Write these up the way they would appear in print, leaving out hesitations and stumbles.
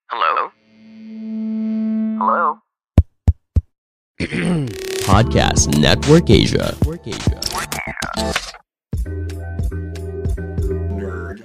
Hello? Hello? Podcast Network Asia. Nerd.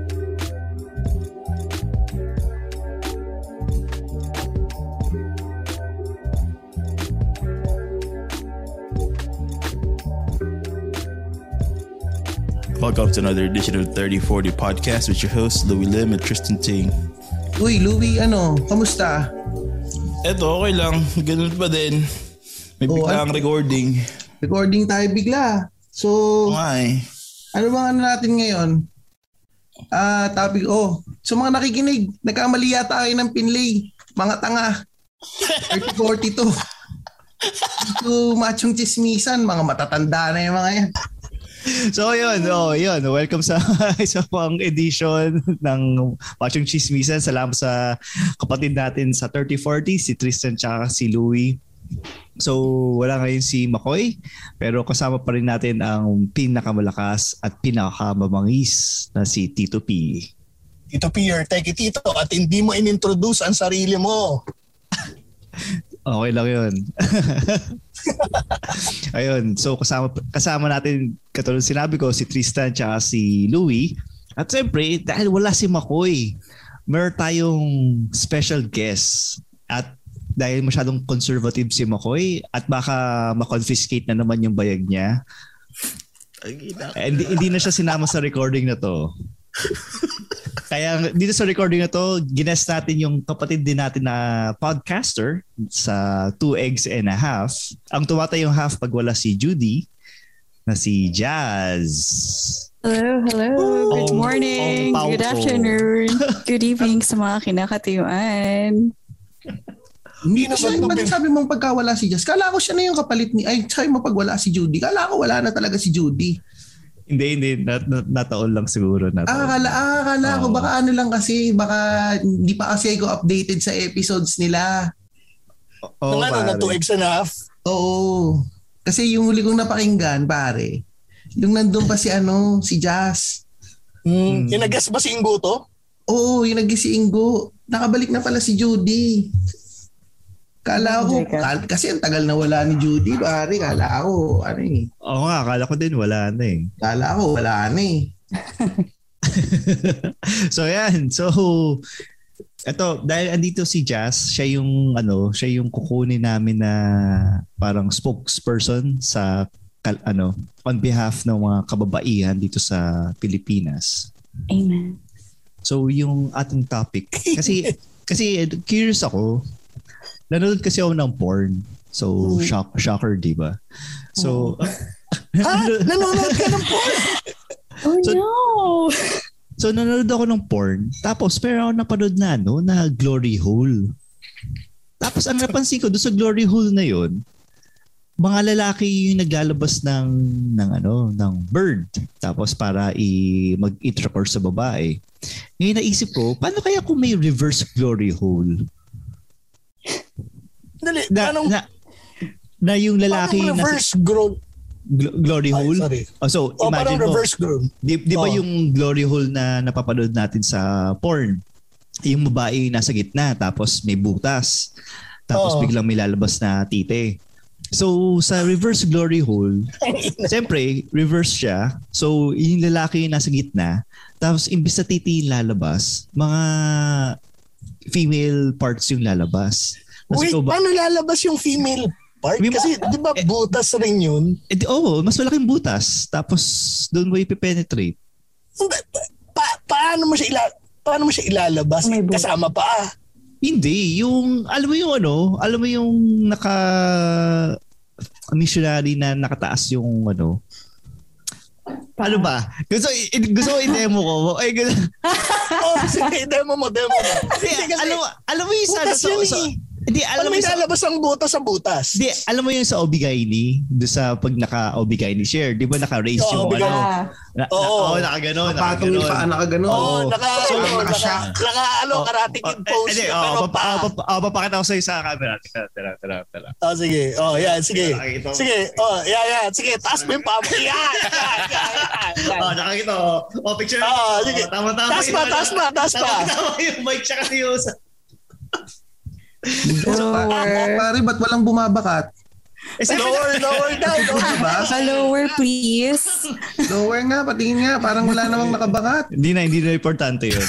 Welcome to another edition of 3040 Podcast with your hosts, Louie Lim and Tristan Ting. Uy, Louie, kamusta? Eto, okay lang. Ganun pa din. May biglang recording. Recording tayo bigla. So, Why? ano bang natin ngayon? Topic, sa mga nakikinig, nagkamali yata kayo ng pinlay. Mga tanga. 30-42. Ito, machong chismisan. Mga matatanda na yung mga yan. So yun. Welcome sa isa pang edition ng Watching Chismisan. Salamat sa kapatid natin sa 3040, si Tristan tsaka si Louie. So wala ngayon si McCoy, pero kasama pa rin natin ang pinakamalakas at pinakamamangis na si Tito P. Tito P, your teki tito at hindi mo inintroduce ang sarili mo. Okay lang yun. Ayun, so kasama natin, katulad sinabi ko, si Tristan tsaka si Louie. At siyempre, dahil wala si McCoy, meron tayong special guest. At dahil masyadong conservative si McCoy at baka makonfiscate na naman yung bayag niya, hindi na siya sinama sa recording na to. Kaya dito sa recording na to, ginest natin yung kapatid din natin na podcaster sa 2 Eggs and a Half. Ang tumatay yung half pag wala si Judy, na si Jazz. Hello. Good morning. Good afternoon. Good evening sa mga kinakatiyuan. Hindi na siya, ba't sabi mong pagkawala si Jazz? Kala ko siya na yung kapalit ni, sabi mo pag wala si Judy. Kala ko wala na talaga si Judy. Hindi. Nataon lang siguro. Akala ko baka ano lang kasi, baka hindi pa kasi ako updated sa episodes nila. Na 2 eggs and a half? Oo. Kasi yung huli kong napakinggan, pare, yung nandun pa si Jazz. Yung nag-guess ba si Ingo to? Oo, yung nag-guess si Ingo. Nakabalik na pala si Judy. Kala ko, kasi ang tagal na wala ni Judy, pare. Kala ko, Oo nga, akala ko din wala na eh. Kala ko, wala na eh. So yan. So eto, dahil andito si Jazz, siya yung kukunin namin na parang spokesperson sa on behalf ng mga kababaihan dito sa Pilipinas. Amen. So yung ating topic, kasi curious ako. Nanonood kasi ako ng porn. So shocker, di ba? So Nanonood ka ng porn? No! So nanonood ako ng porn. Tapos pero ako napanood na glory hole. Tapos ang napansin ko doon sa glory hole na yon, mga lalaki yung naglalabas ng bird. Tapos para mag-intercourse sa babae. Ngayon naisip ko, paano kaya kung may reverse glory hole? Dali, na yung lalaki na reverse glory hole. So imagine mo, reverse grown. Di ba yung glory hole na napapanood natin sa porn, yung babae nasa gitna tapos may butas, tapos biglang may lalabas na tite. So sa reverse glory hole, siyempre reverse siya. So yung lalaki nasa gitna, tapos imbis na titi yung lalabas, mga female parts yung lalabas. Wait, paano lalabas yung female part? Kasi di ba butas rin yun? Mas malaking butas. Tapos doon mo ipipenetrate. Paano mo siya ilalabas? Kasama pa. Hindi. Alam mo yung missionary na nakataas yung Ano ba? Gusto ko i-demo ko. Ay, Sige, demo mo. Alam mo yung hindi, alam mo yung lalabas ang butas sa butas. Hindi, alam mo yung sa Obigaini, doon sa pag naka-Obigaini share, di ba naka-raise yung nakaganon. Napatong yung paa, nakaganon. Karate Kid pose. Papakita ko sa'yo sa camera. Tara. Sige. Yan. Sige. Yan. Sige, taas mo yung paa mo. Yan. Nakakita ko. Picture. Sige. Tama. Taas pa. Tama yung mic siya kasi yung Pare, ba't walang bumabakat? Lower down. Diba? Lower, please. Lower nga, patingin nga. Parang wala namang nakabakat. Hindi na importante yun.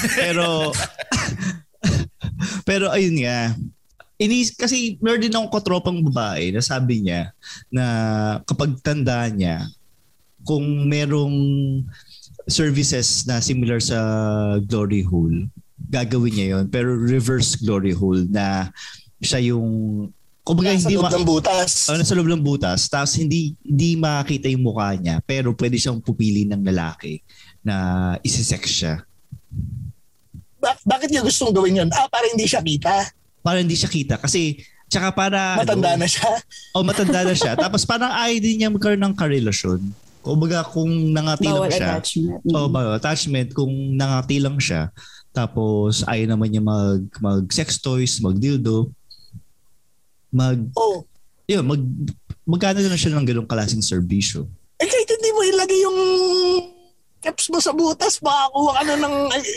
Pero ayun nga. Kasi meron din akong katropang babae na sabi niya na kapag tanda niya, kung merong services na similar sa glory hole, gagawin niya yun. Pero reverse glory hole na siya yung kumbaga nasa loob ng butas. Nasa loob ng butas. Tapos hindi makakita yung mukha niya. Pero pwede siyang pupili ng lalaki na isi-sex siya. Bakit niya gustong gawin yun? Para hindi siya kita. Para hindi siya kita. Kasi, tsaka para... Matanda na siya. Matanda na siya. Tapos parang ayaw din niya magkaroon ng karelasyon. Kumbaga kung nangati lang siya. Bawal attachment. Kung nangati lang siya. Tapos ayaw naman niya mag-sex toys, mag-dildo. Magkano na siya ng ganong klaseng serbisyo? Kahit hindi mo ilagay yung caps mo sa butas, makakuha ka na ng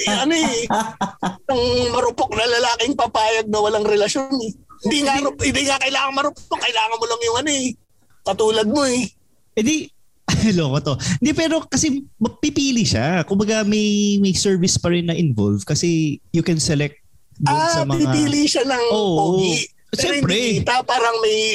ng marupok na lalaking papayag na walang relasyon. Hindi nga kailangan marupok, kailangan mo lang yung katulad mo . Loko to. Hindi, pero kasi pipili siya. Kumbaga may service pa rin na involved kasi you can select sa mga... pipili siya ng pogi. Siyempre. Parang may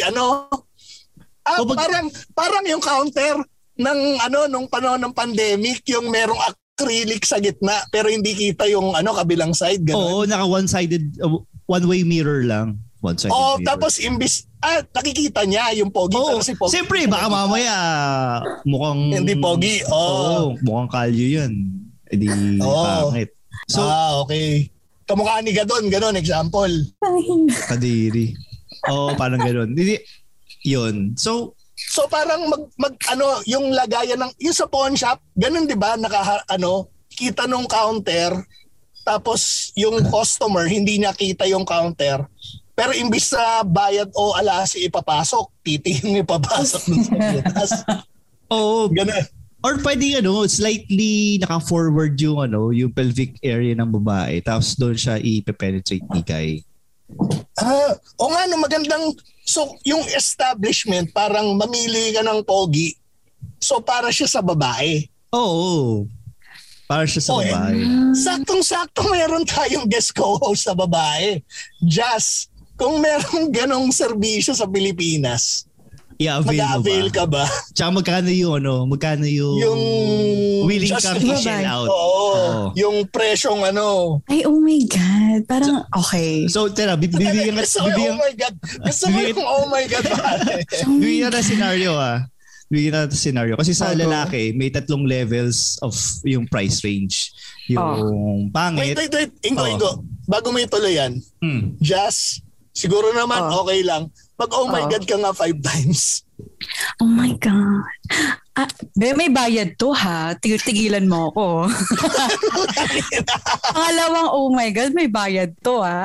parang yung counter ng nung panahon ng pandemic, yung merong acrylic sa gitna pero hindi kita yung kabilang side. Ganun. Oo, naka one-sided, one-way mirror lang. One-sided mirror. Tapos imbis, nakikita niya yung pogi. Pogi. Siyempre, baka mamaya mukhang... Hindi pogi. Mukhang kalyo yan. Hindi pangit. So, okay. Kamukha ni Gadon, gano'n, example. Kadiri. Parang gano'n. Yun. So parang yung lagayan ng, yung sa pawn shop, gano'n 'di ba? Kita nung counter, tapos yung customer hindi niya kita yung counter. Pero imbis sa bayad o alasi ipapasok, titi yung ipapasok dun sa butas. Gano'n. Or pwede slightly naka-forward yung pelvic area ng babae tapos doon siya i-penetrate ni Kai. Magandang. So yung establishment parang mamili ka ng pogi. So para siya sa babae. Oo. Para siya sa babae. Saktong-sakto meron tayong guest co-host sa babae. Jazz, kung merong ganong serbisyo sa Pilipinas, mag-avail ka ba? Tsaka magkano yung willing kang i-shell out? Yung presyong Ay, oh my God. Parang, okay. So, tera, bibigyan ka... Oh my God. Gusto mo yung oh my God. Bibigyan na scenario Bibigyan natin scenario. Kasi sa lalaki, may 3 levels of yung price range. Yung pangit. Wait. Ingo. Bago mo ituloy yan, Jazz, siguro naman okay lang. Pag oh my God ka nga 5 times. Oh my God. May bayad to ha. Tigilan mo ako. Pangalawang oh my God, may bayad to ha.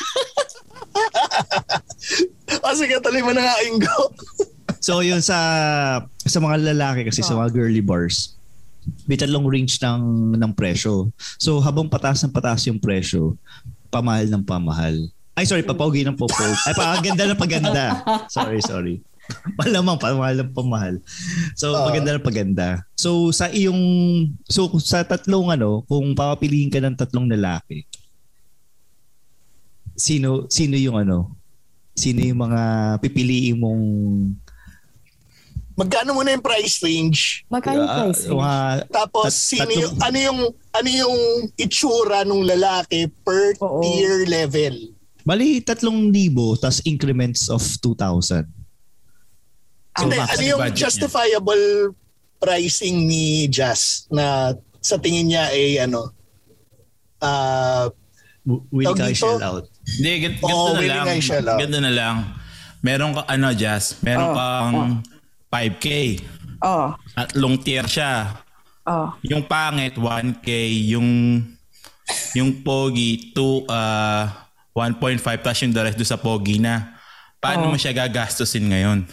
Sige, tuloy mo na nga, Ingo. So yun sa mga lalaki kasi sa mga girly bars, may 3 range ng presyo. So habang pataas yung presyo, pamahal ng pamahal. Ay, sorry, papogi ng popog. Ay, paganda ng paganda. Sorry. Malamang pamahal ng pamahal. So, paganda ng paganda. So, sa 3 kung papapiliin ka ng 3 lalaki, sino yung mga pipiliin mong... Magkano muna yung price range? Magkano price range? Tapos, ano yung itsura ng lalaki per tier level? Bali, 3,000 tas increments of 2,000. Ano yung justifiable pricing ni Jazz na sa tingin niya ay will ka shell out? Hindi, ganda na lang. Meron ka, Jazz, meron kang 5K. At long tier siya. Yung pangit, 1K. Yung pogi, 1.5 plus yung the rest doon sa pogi na. Paano mo siya gagastusin ngayon?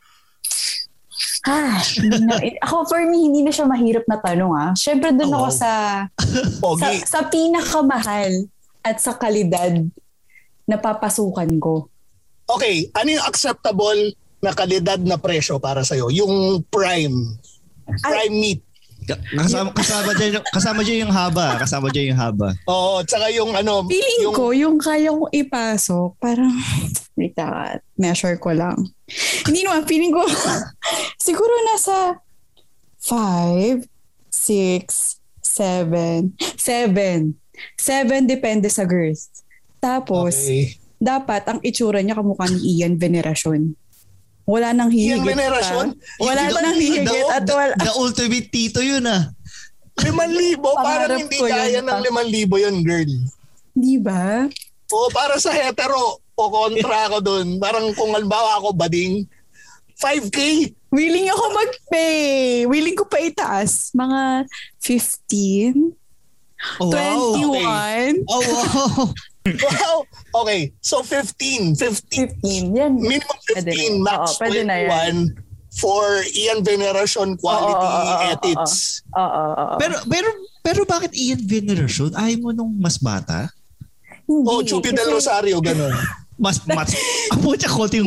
Ako for me, hindi na siya mahirap na tanong. Siyempre doon ako sa pinakamahal at sa kalidad napapasukan ko. Okay, ano yung acceptable na kalidad na presyo para sa'yo? Yung prime meat. Kasama dyan yung haba. Oo, tsaka yung ano. Feeling ko, yung kaya kong ipasok, parang, wait measure ko lang. Hindi naman, feeling ko, siguro nasa 5, 6, 7. 7 depende sa girth. Tapos, dapat ang itsura niya kamukha ni Ian Veneracion. Wala nang hihigit. Ian Veneracion? Wala nang hihigit at wala. The ultimate tito yun 5,000? Parang hindi kaya ng 5,000 yun, girl. Di ba? O para sa hetero, o kontra ako dun. Parang kung halimbawa ako bading, 5K. Willing ako mag-pay. Willing ko pa itaas. Mga 15. Oh, wow. 21. Oh, wow. Wow. Okay. So 15. Yan. Minimum 15. Max 21 for Ian Veneracion quality edits. Pero bakit Ian Veneracion? Ayaw mo nung mas bata? Oh, Chupi del Rosario, ganun. Mas ako siya konti yung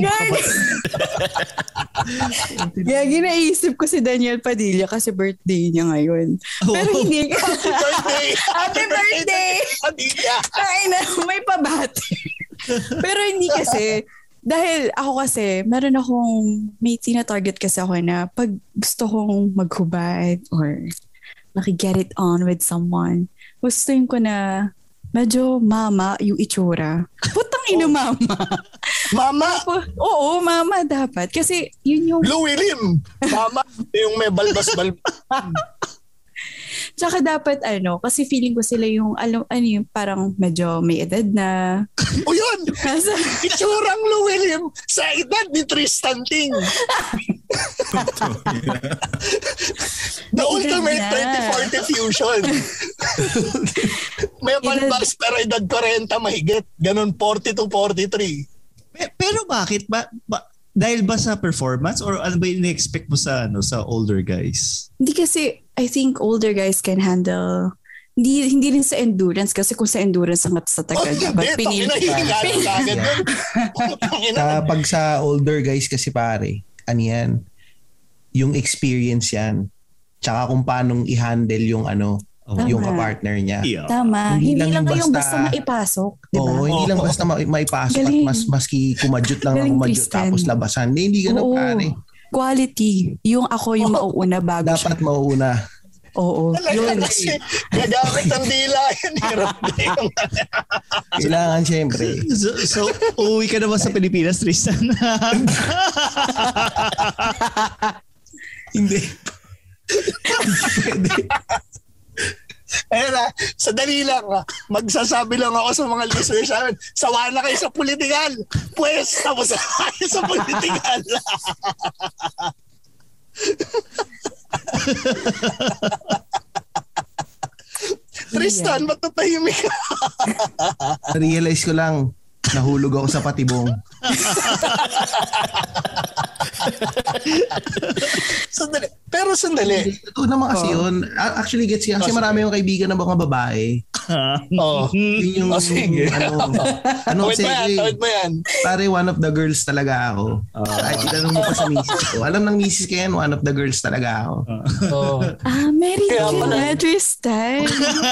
Kaya ginaisip ko si Daniel Padilla kasi birthday niya ngayon. Pero hindi ka. Happy birthday! Padilla! Ay na, may pabati. Pero hindi kasi, dahil ako kasi, may tina-target kasi ako na pag gusto kong maghubad or get it on with someone, gustuin ko na medyo mama yung itsura. Putang ina mama. Mama? Oo, mama dapat. Kasi yun yung... Louie Lim. Mama, yung may balbas-balbas. Tsaka dapat kasi feeling ko sila yung, yung parang medyo may edad na. O yun! Itsurang Louie Lim sa edad ni Tristan Ting. The ultimate 30-40 fusion. May balbas pero edad 40 mahigit. Ganon 40 to 43. Pero bakit? Dahil ba sa performance or ano ba yung expect mo sa older guys? Hindi kasi I think older guys can handle hindi rin sa endurance kasi kung sa endurance ang sa tagal dapat pag sa older guys kasi pare yan yung experience yan tsaka kung paano i-handle yung yung partner niya. Yeah. Tama. Hindi lang yung basta maipasok, di ba? Hindi lang basta maipasok at maski kumadyot lang ang kumadyot tapos labasan. Hindi ganun pare. Quality. Yung ako yung mauuna bago dapat siya. Dapat mauuna. Oo. Yun. Gagamit ang dila. Kailangan syempre. So, uuwi ka naman sa Pilipinas, Tristan? Hindi. Pwede. Ayun sadali lang magsasabi lang ako sa mga listeners namin, sawa na kayo sa politikal. Pues, tapos kayo sa politikal. Tristan, ba't natahimik ka? Realize ko lang, nahulog ako sa patibong. Sandali. Ito naman kasi yun. Actually, gets kasi marami yung kaibigan na mga babae. Yun yung tawid mo yan. Pare, one of the girls talaga ako. Kahit itanong mo pa sa misis ko. Alam ng misis ko yan, one of the girls talaga ako. Mary ka Tristan.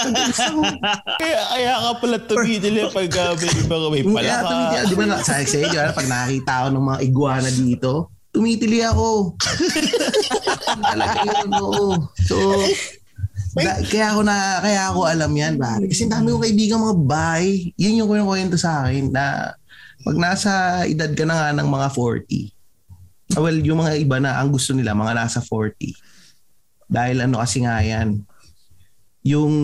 Kaya ka pala tumitil yung pag may pala ka. Di ba pag nakakita ako ng mga iguana dito, tumitili ako. Talaga yun, oo. So, kaya ako alam yan, pare. Kasi dami kong kaibigan mga babae. Yun yung kwento sa akin na pag nasa edad ka na nga ng mga 40. Well, yung mga iba na ang gusto nila, mga nasa 40. Dahil kasi nga yan, yung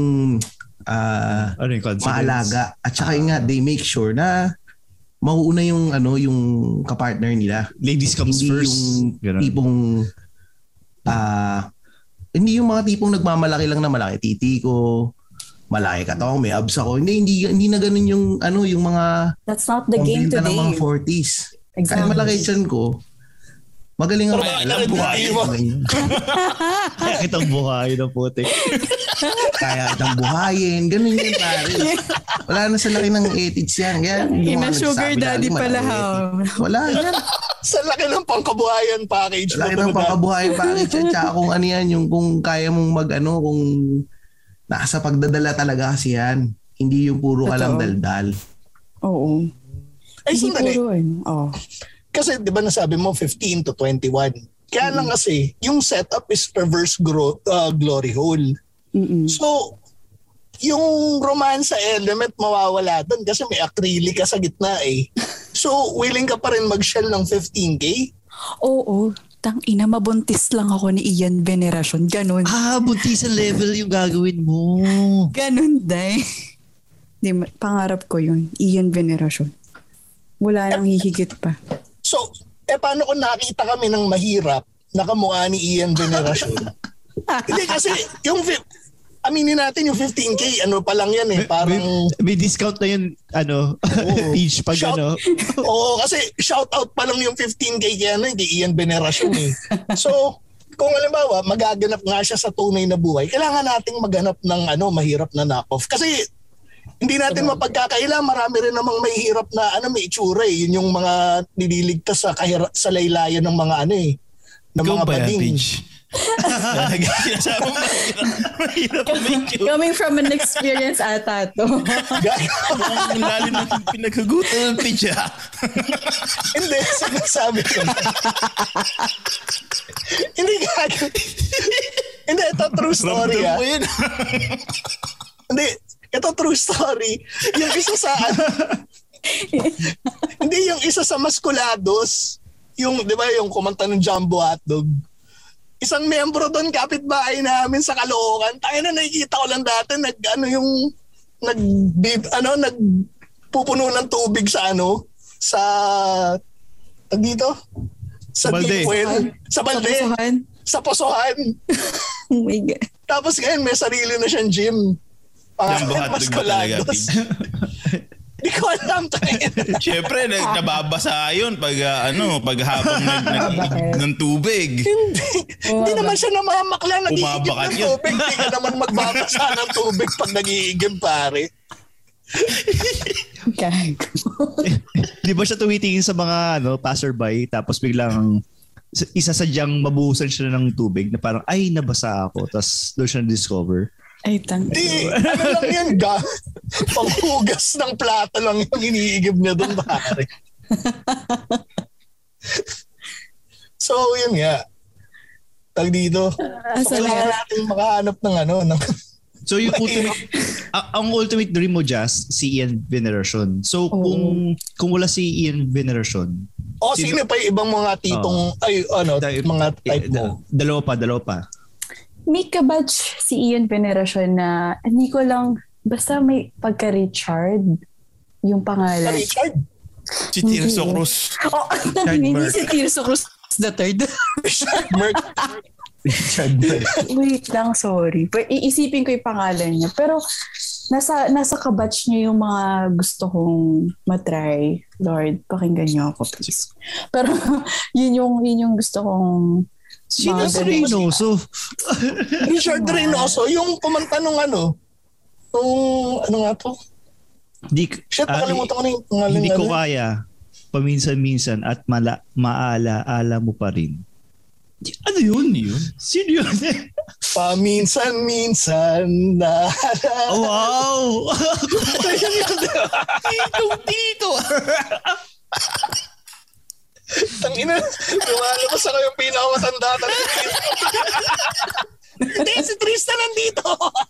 maalaga. At saka nga, they make sure na mauuna yung yung kapartner nila. Ladies comes hindi first. Yung tipong hindi yung mga tipong nagmamalaki lang na malaki titi ko, malaki katong, may abs ako. Hindi na ganun yung yung mga that's not the game today. Ng mga 40s. Exactly. Kaya malaki tiyan ko. Magaling ako. Kaya lang buhayin mo. Kaya kitang buhayin ng putik. Kaya kitang buhayin. Ganun yun, pare. Wala na sa laki ng ethics yan. Ina-sugar daddy pala ha. Wala yan. Sa laki ng pangkabuhayan package. Sa laki ng pangkabuhayan package yan. Tsaka kung ano yan, yung kung kaya mong kung nasa pagdadala talaga kasi yan. Hindi yung puro ka lang daldal. Oo. Ay, sandali. Oh. Kasi di ba nasabi mo 15 to 21. Kaya lang kasi, yung setup is reverse glory hole. So, yung romance element mawawala doon kasi may acrylic ka sa gitna eh. So, willing ka pa rin mag-shell ng 15K? Oo. Tang-ina, mabuntis lang ako ni Ian Veneracion. Ganon. Buntisan level yung gagawin mo. Ganon, day. Pangarap ko yun. Ian Veneracion. Wala nang hihigit pa. So, paano kung nakita kami ng mahirap na kamukha ni Ian Veneracion? Hindi kasi, aminin natin yung 15K, ano pa lang yan eh. Parang... May discount na yun, each pag Oo, kasi shout out pa lang yung 15K kaya hindi Ian Veneracion eh. So, kung halimbawa, magaganap nga siya sa tunay na buhay, kailangan nating maghanap ng mahirap na knock-off. Kasi, hindi natin mapagkakaila, marami rin namang may hirap na may itsura eh. Yun yung mga nililigtas sa laylayan ng mga ng mga bading. Coming from an experience ata to. Ang lalim natin pinagkagutan ng pitch Hindi, sabi ko. Hindi gago. Hindi, ito true story Hindi, ito true story. Yung isa sa hindi yung isa sa Maskulados, yung 'di ba yung kumanta ng Jumbo Hotdog. Isang membro doon kapitbahay namin sa Caloocan. Tangina nakikita ko lang dati nagpupuno ng tubig sa dito sa balde. Sa balde. Sa posohan. Oh my God. Tapos ngayon may sarili na siyang gym. Jumbo Hotdog ba talaga? Hindi ko alam. Siyempre, nababasa yun pag habang ng tubig. Hindi naman siya namamakla. Nag-iigib ng yun. tubig. Hindi ka naman magbabasa ng tubig pag nag-iigib, pare. Okay. Di ba siya tumitingin sa mga passerby tapos biglang isasadyang mabuhusan siya ng tubig na parang, ay, nabasa ako. Tapos doon siya na-discover. Ay, Di, lang yan, panghugas ng plato lang yung iniigib niya doon, pare. So, yun nga. Tag dito. So, kailangan natin makahanap ng So, yung ang ultimate dream mo, Jazz, si Ian Veneracion. So, kung wala si Ian Veneracion. Sino pa yung ibang mga titong, mga type mo? Dalawa pa. May kabatch si Ian Veneracion na hindi ko lang, basta may pagka-Richard yung pangalan. Richard? Si Tirso Cruz. Hindi si Tirso Cruz the third. Richard Merck. Wait lang, sorry. Iisipin ko yung pangalan niya. Pero nasa kabatch niya yung mga gusto kong matry. Lord, pakinggan niyo ako, please. Pero yun yung gusto kong Sino si Reynoso? Richard Reynoso, yung kumanta nung ano nga to? Nakalimutan ko na yung pangalan. Hindi ko kaya. Paminsan-minsan at maala-ala mo pa rin. Ano yun? Sino yun? Paminsan-minsan na. Oh, wow! Tito! Tangina, lumalabas ako yung pinakamatanda talaga. Hindi, si Tristan nandito.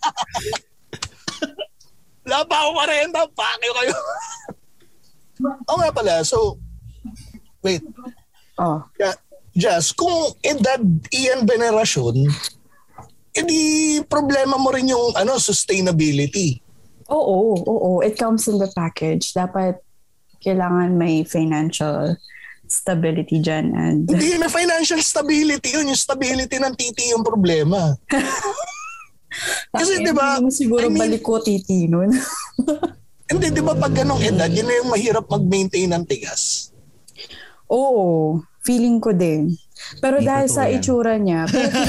Wala pa ako marenda, pakyo kayo. Oo nga pala, so, wait. Just, kung edad Ian Veneracion, edi problema mo rin yung sustainability. Oo. It comes in the package. Dapat kailangan may financial stability dyan. Hindi na financial stability yun. Yung stability ng titi yung problema. Kasi diba, siguro balik ko titi nun. Hindi, diba pag ganong edad, yun na yung mahirap mag-maintain ng tigas. Oo, feeling ko din. Pero dahil sa itsura niya,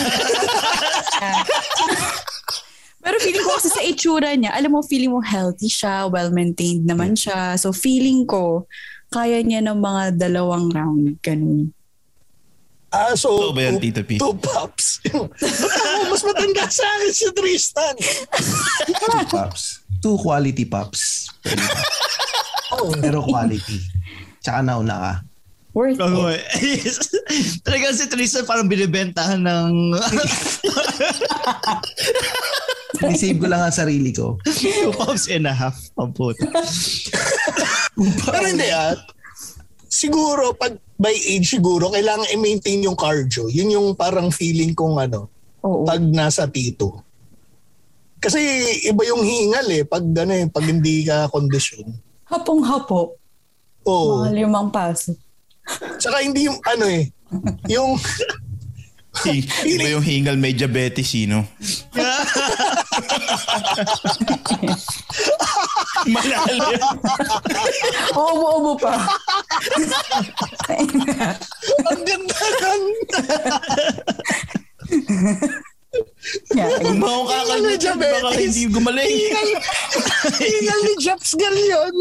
pero feeling ko kasi sa itsura niya, alam mo, feeling mo healthy siya, well-maintained naman siya. So feeling ko, kaya niya ng mga 2 round, ganun. So, ba yan, Tito P? 2 pops. Mas matanda sa akin si Tristan. 2 pops. 2 quality pops. Pero quality. Tsaka nauna ka. Worth it. Talaga si Tristan parang binibentahan ng... Save ko lang ang sarili ko. 2 pops and a half. Pamputo. Pero hindi siguro pag by age siguro kailangan i-maintain yung cardio. Yun yung parang feeling kong pag nasa tito. Kasi iba yung hingal pag pag hindi ka kondisyon. Hapong-hapo. Oo. Mga 5 paso. Tsaka hindi yung yung iba yung hingal may diabetes, no? Malalim. Obo pa. Ang ganda. Gumawa ka kanya dyan, baka hindi gumaling. Hingal ni Japs Galion.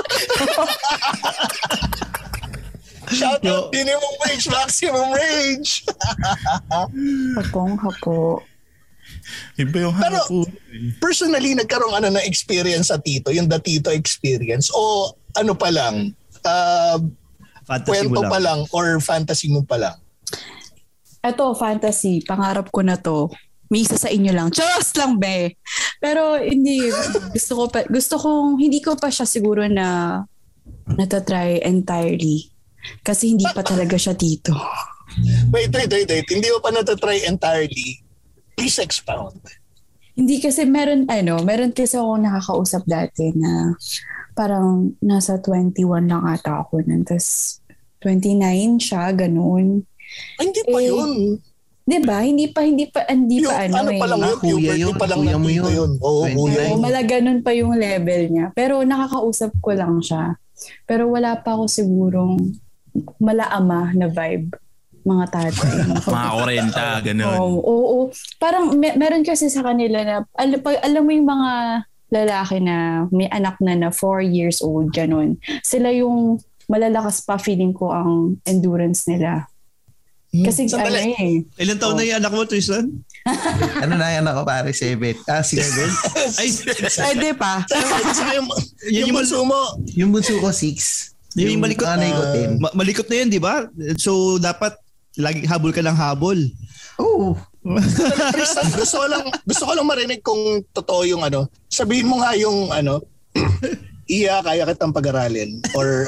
Shout out, minimum wage, maximum range. Hapong-hapo. Iba yung pero personally, nagkaroon na experience sa tito, yung the tito experience, o pa lang, kwento pa lang, or fantasy mo pa lang? Ito, fantasy. Pangarap ko na to. May isa sa inyo lang. Charos lang, be. Pero hindi. Hindi ko pa siya siguro na natatry entirely. Kasi hindi pa talaga siya tito. Wait. Hindi mo pa natatry entirely. Please expound. Hindi kasi meron kasi ako nakakausap dati na parang nasa 21 lang ata ako nun. Tapos 29 siya, ganun. Hindi pa yun. Diba? Hindi pa puberty pa lang ng tito yun. Oo, malaganon pa yung level niya. Pero nakakausap ko lang siya. Pero wala pa ako sigurong malaama na vibe. Mga tatay. Mga 40, ganun. Oo. Parang meron kasi sa kanila na, alam mo yung mga lalaki na may anak na 4 years old, ganun. Sila yung malalakas pa, feeling ko, ang endurance nila. Kasi ilan taon na yung anak mo, Tristan? Ano na yung anak ko, pare? 7. 7? Ay, di pa. Yung bunso mo. Yung bunso ko, 6. Yung malikot na malikot na yun, di ba? So, dapat lagi habol ka ng habol. Oo. Tristan, gusto ko lang marinig kung totoo yung sabihin mo nga yung kaya kitang pag-aralin or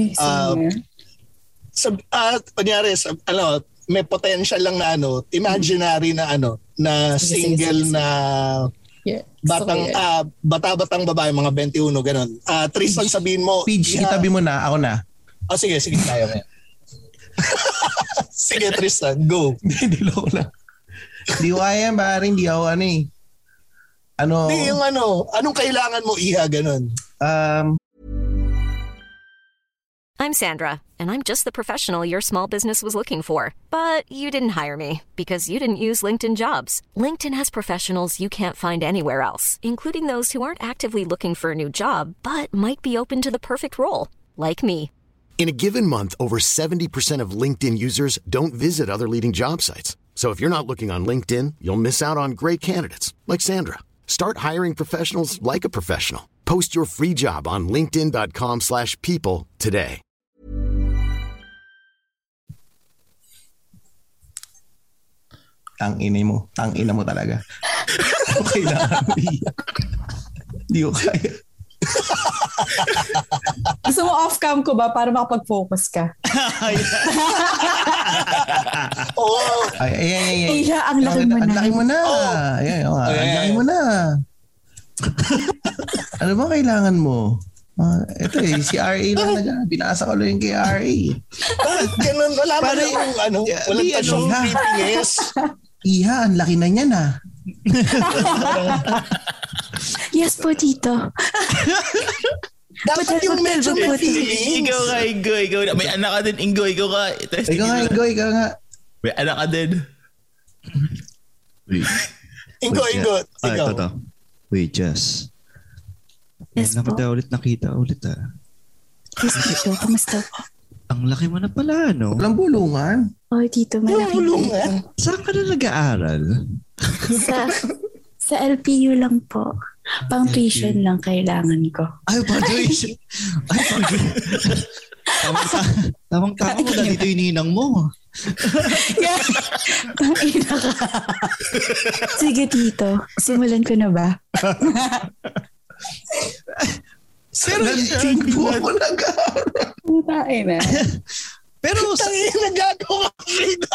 panyari, may potential lang na imaginary na na single na bata-batang babae, mga 21, ganun. Tristan, sabihin mo. Pidge, itabi mo na, ako na. Sige, tayo mo. Sige, Tristan, go. Hindi ko na. Hindi ko kaya, pare, hindi ako Hindi yung anong kailangan mo, ganun. I'm Sandra, and I'm just the professional your small business was looking for. But you didn't hire me because you didn't use LinkedIn Jobs. LinkedIn has professionals you can't find anywhere else, including those who aren't actively looking for a new job, but might be open to the perfect role, like me. In a given month, over 70% of LinkedIn users don't visit other leading job sites. So if you're not looking on LinkedIn, you'll miss out on great candidates, like Sandra. Start hiring professionals like a professional. Post your free job on linkedin.com/people today. Tangina mo talaga. Kailangan mo iyak. Hindi ko kaya. Gusto mo off-cam ko ba para makapag-focus ka? Ay. Ang laki mo na. Ang laki mo na. Ang laki mo na. Ano ba kailangan mo? Ito si RA lang binasa ko lang yung kay RA. Ganun, wala pa yung walang tasyong creepiness. Iha, ang laki na niya na. Yes po, tito. Dapat yung medyo may feelings. Ikaw nga, Ingo. May anak ka din, Ingo. Ikaw nga. Ikaw nga. May anak ka din. Ingo. Ito. Wait, Jess. Yes po. Nakita ulit Yes po, kamusta po? Ang laki mo na pala, no? Walang bulungan. Oh, Tito, malaki. Bulungan? Saan ka na nag-aaral? Sa LPU lang po. Pang tuition lang kailangan ko. Ay, pang-tuition. Tamang-tama mo na dito yung ninang mo. Tangina ka. Sige, Tito. Simulan ko na ba? Pero po ako nag-aaral. Tangina. Pero Tangina gagawa ka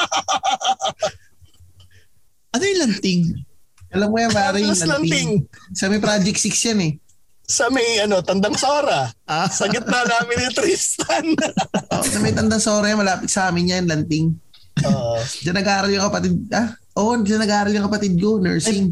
ano yung lanting? Alam mo yan, pare, yung lanting. Sa may Project 6 yan eh. Sa may Tandang Sora. Sa gitna namin ni Tristan. Sa may Tandang Sora, malapit sa amin yan, lanting. Diyan nag-aaral yung kapatid. Diyan nag-aaral yung kapatid ko, nursing.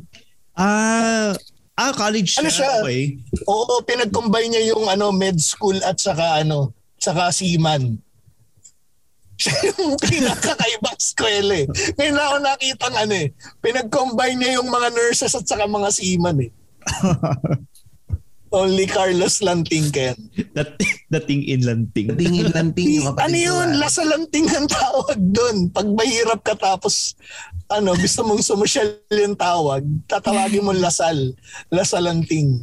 College siya? Okay. Oo, pinag-combine niya yung med school at saka seaman. Siya yung pinakakaibang eskwela eh. Ngayon na ako nakita pinag-combine niya yung mga nurses at saka mga seaman eh. Only Carlos Lanting Ken. Dating in Lanting. Dating in Lanting yung kapatid ko. Ano yun? Lasa Lanting ang tawag doon. Pag mahirap ka tapos gusto mong sumusyal yung tawag, tatawagin mo Lasal. Lasa Lanting.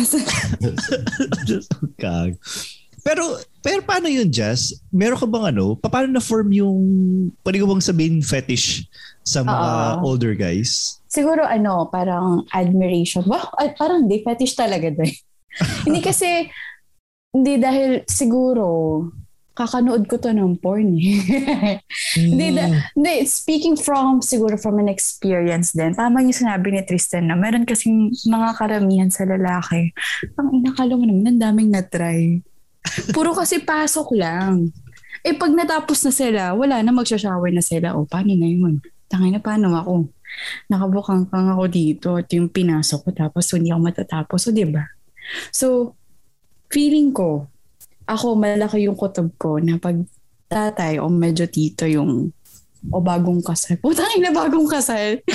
Pero paano yun, Jazz? Meron ka bang paano na-form yung, pwede ko bang sabihin fetish sa mga older guys? Siguro parang admiration. Wow, parang di fetish talaga doon. Hindi dahil siguro kakanood ko to ng porn eh. Hindi, speaking from an experience din. Tama yung sinabi ni Tristan na meron kasing mga karamihan sa lalaki. Ang inakala mo naman, ang daming na-try. Puro kasi pasok lang. Pag natapos na sila, wala na, magsha-shower na sila. Paano na yun? Tangina, paano ako? Nakabukang ako dito at yung pinasok ko tapos hindi ako matatapos. Diba? So, feeling ko, ako malaki yung kutob ko na pag tatay o medyo tito yung bagong kasal. Putangina, bagong kasal.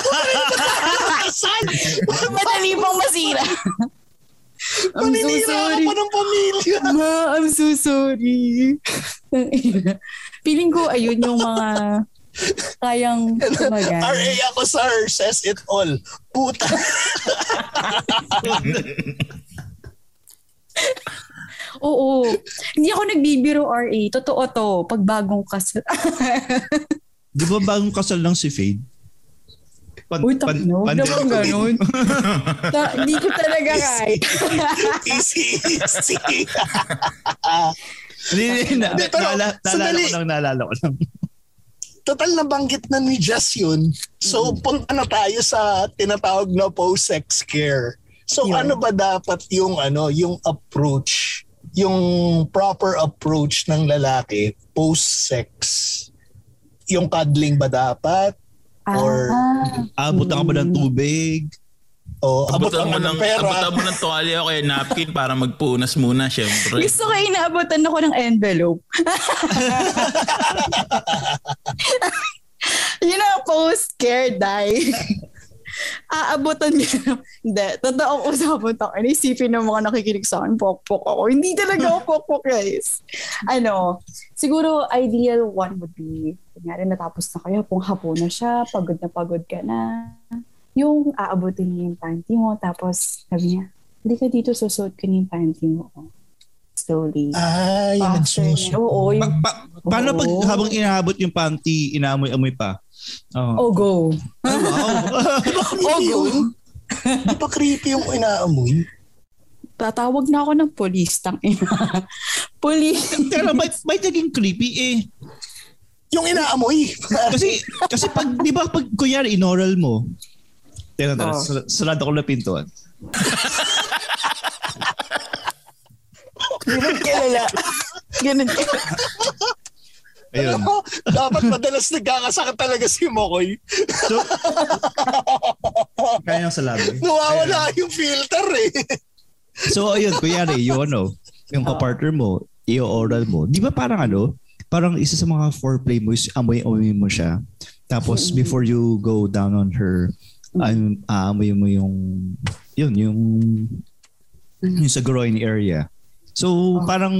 Madali pang masira. I'm so sorry. I'm so sorry. Feeling ko ayun yung mga kayang tumagan. RA ako, sir, says it all. Puta. Oo. Hindi ako nagbibiro, RA. Totoo to. Pag bagong kasal. Di ba bagong kasal lang si Fade? Uy, no? Dapat ganun. Hindi ko talaga kaya. Easy. Naalala ko lang. Total nabanggit na ni Jess yun. So, punta na tayo sa tinatawag na post-sex care. So, ano ba dapat yung approach, yung proper approach ng lalaki post-sex? Yung cuddling ba dapat? Or abutan ka ba ng tubig? Abutan mo ng tuwalya o kaya napkin para magpunas muna, syempre. Gusto ko inaabutan ako ng envelope. Post-care die. Aabutan niya. Hindi. Totoo usapon ako. Isipin ng mga nakikinig sa akin, pokpok ako. Hindi talaga ako pokpok, guys. Siguro ideal one would be, kunyari natapos na kayo, kung hapon na siya, pagod ka na. Yung aabutin niya yung panty mo, tapos sabi niya, hindi ka dito, susuot ko niya yung panty mo. Slowly. Yung nagsusuot. Oo. Paano pag habang inaabot yung panty, inaamoy-amoy pa? Go. Go. Di pa creepy yung inaamoy? Tatawag na ako ng police. Police. Pero may naging creepy eh. Yung inaamoy. kasi pag, di ba pag kunyari inoral mo, sarado ko na pintuan. Ganun. Ayun. Dapat madalas nagkakasakit talaga si Mokoy. So, kaya sa labi. Nawawala yung filter eh. So ayun, kunyari, yung kapartner mo, i-oral mo. Di ba parang parang isa sa mga foreplay mo is amoy-amoy mo siya. Tapos before you go down on her, amoy mo yung sa groin area. So parang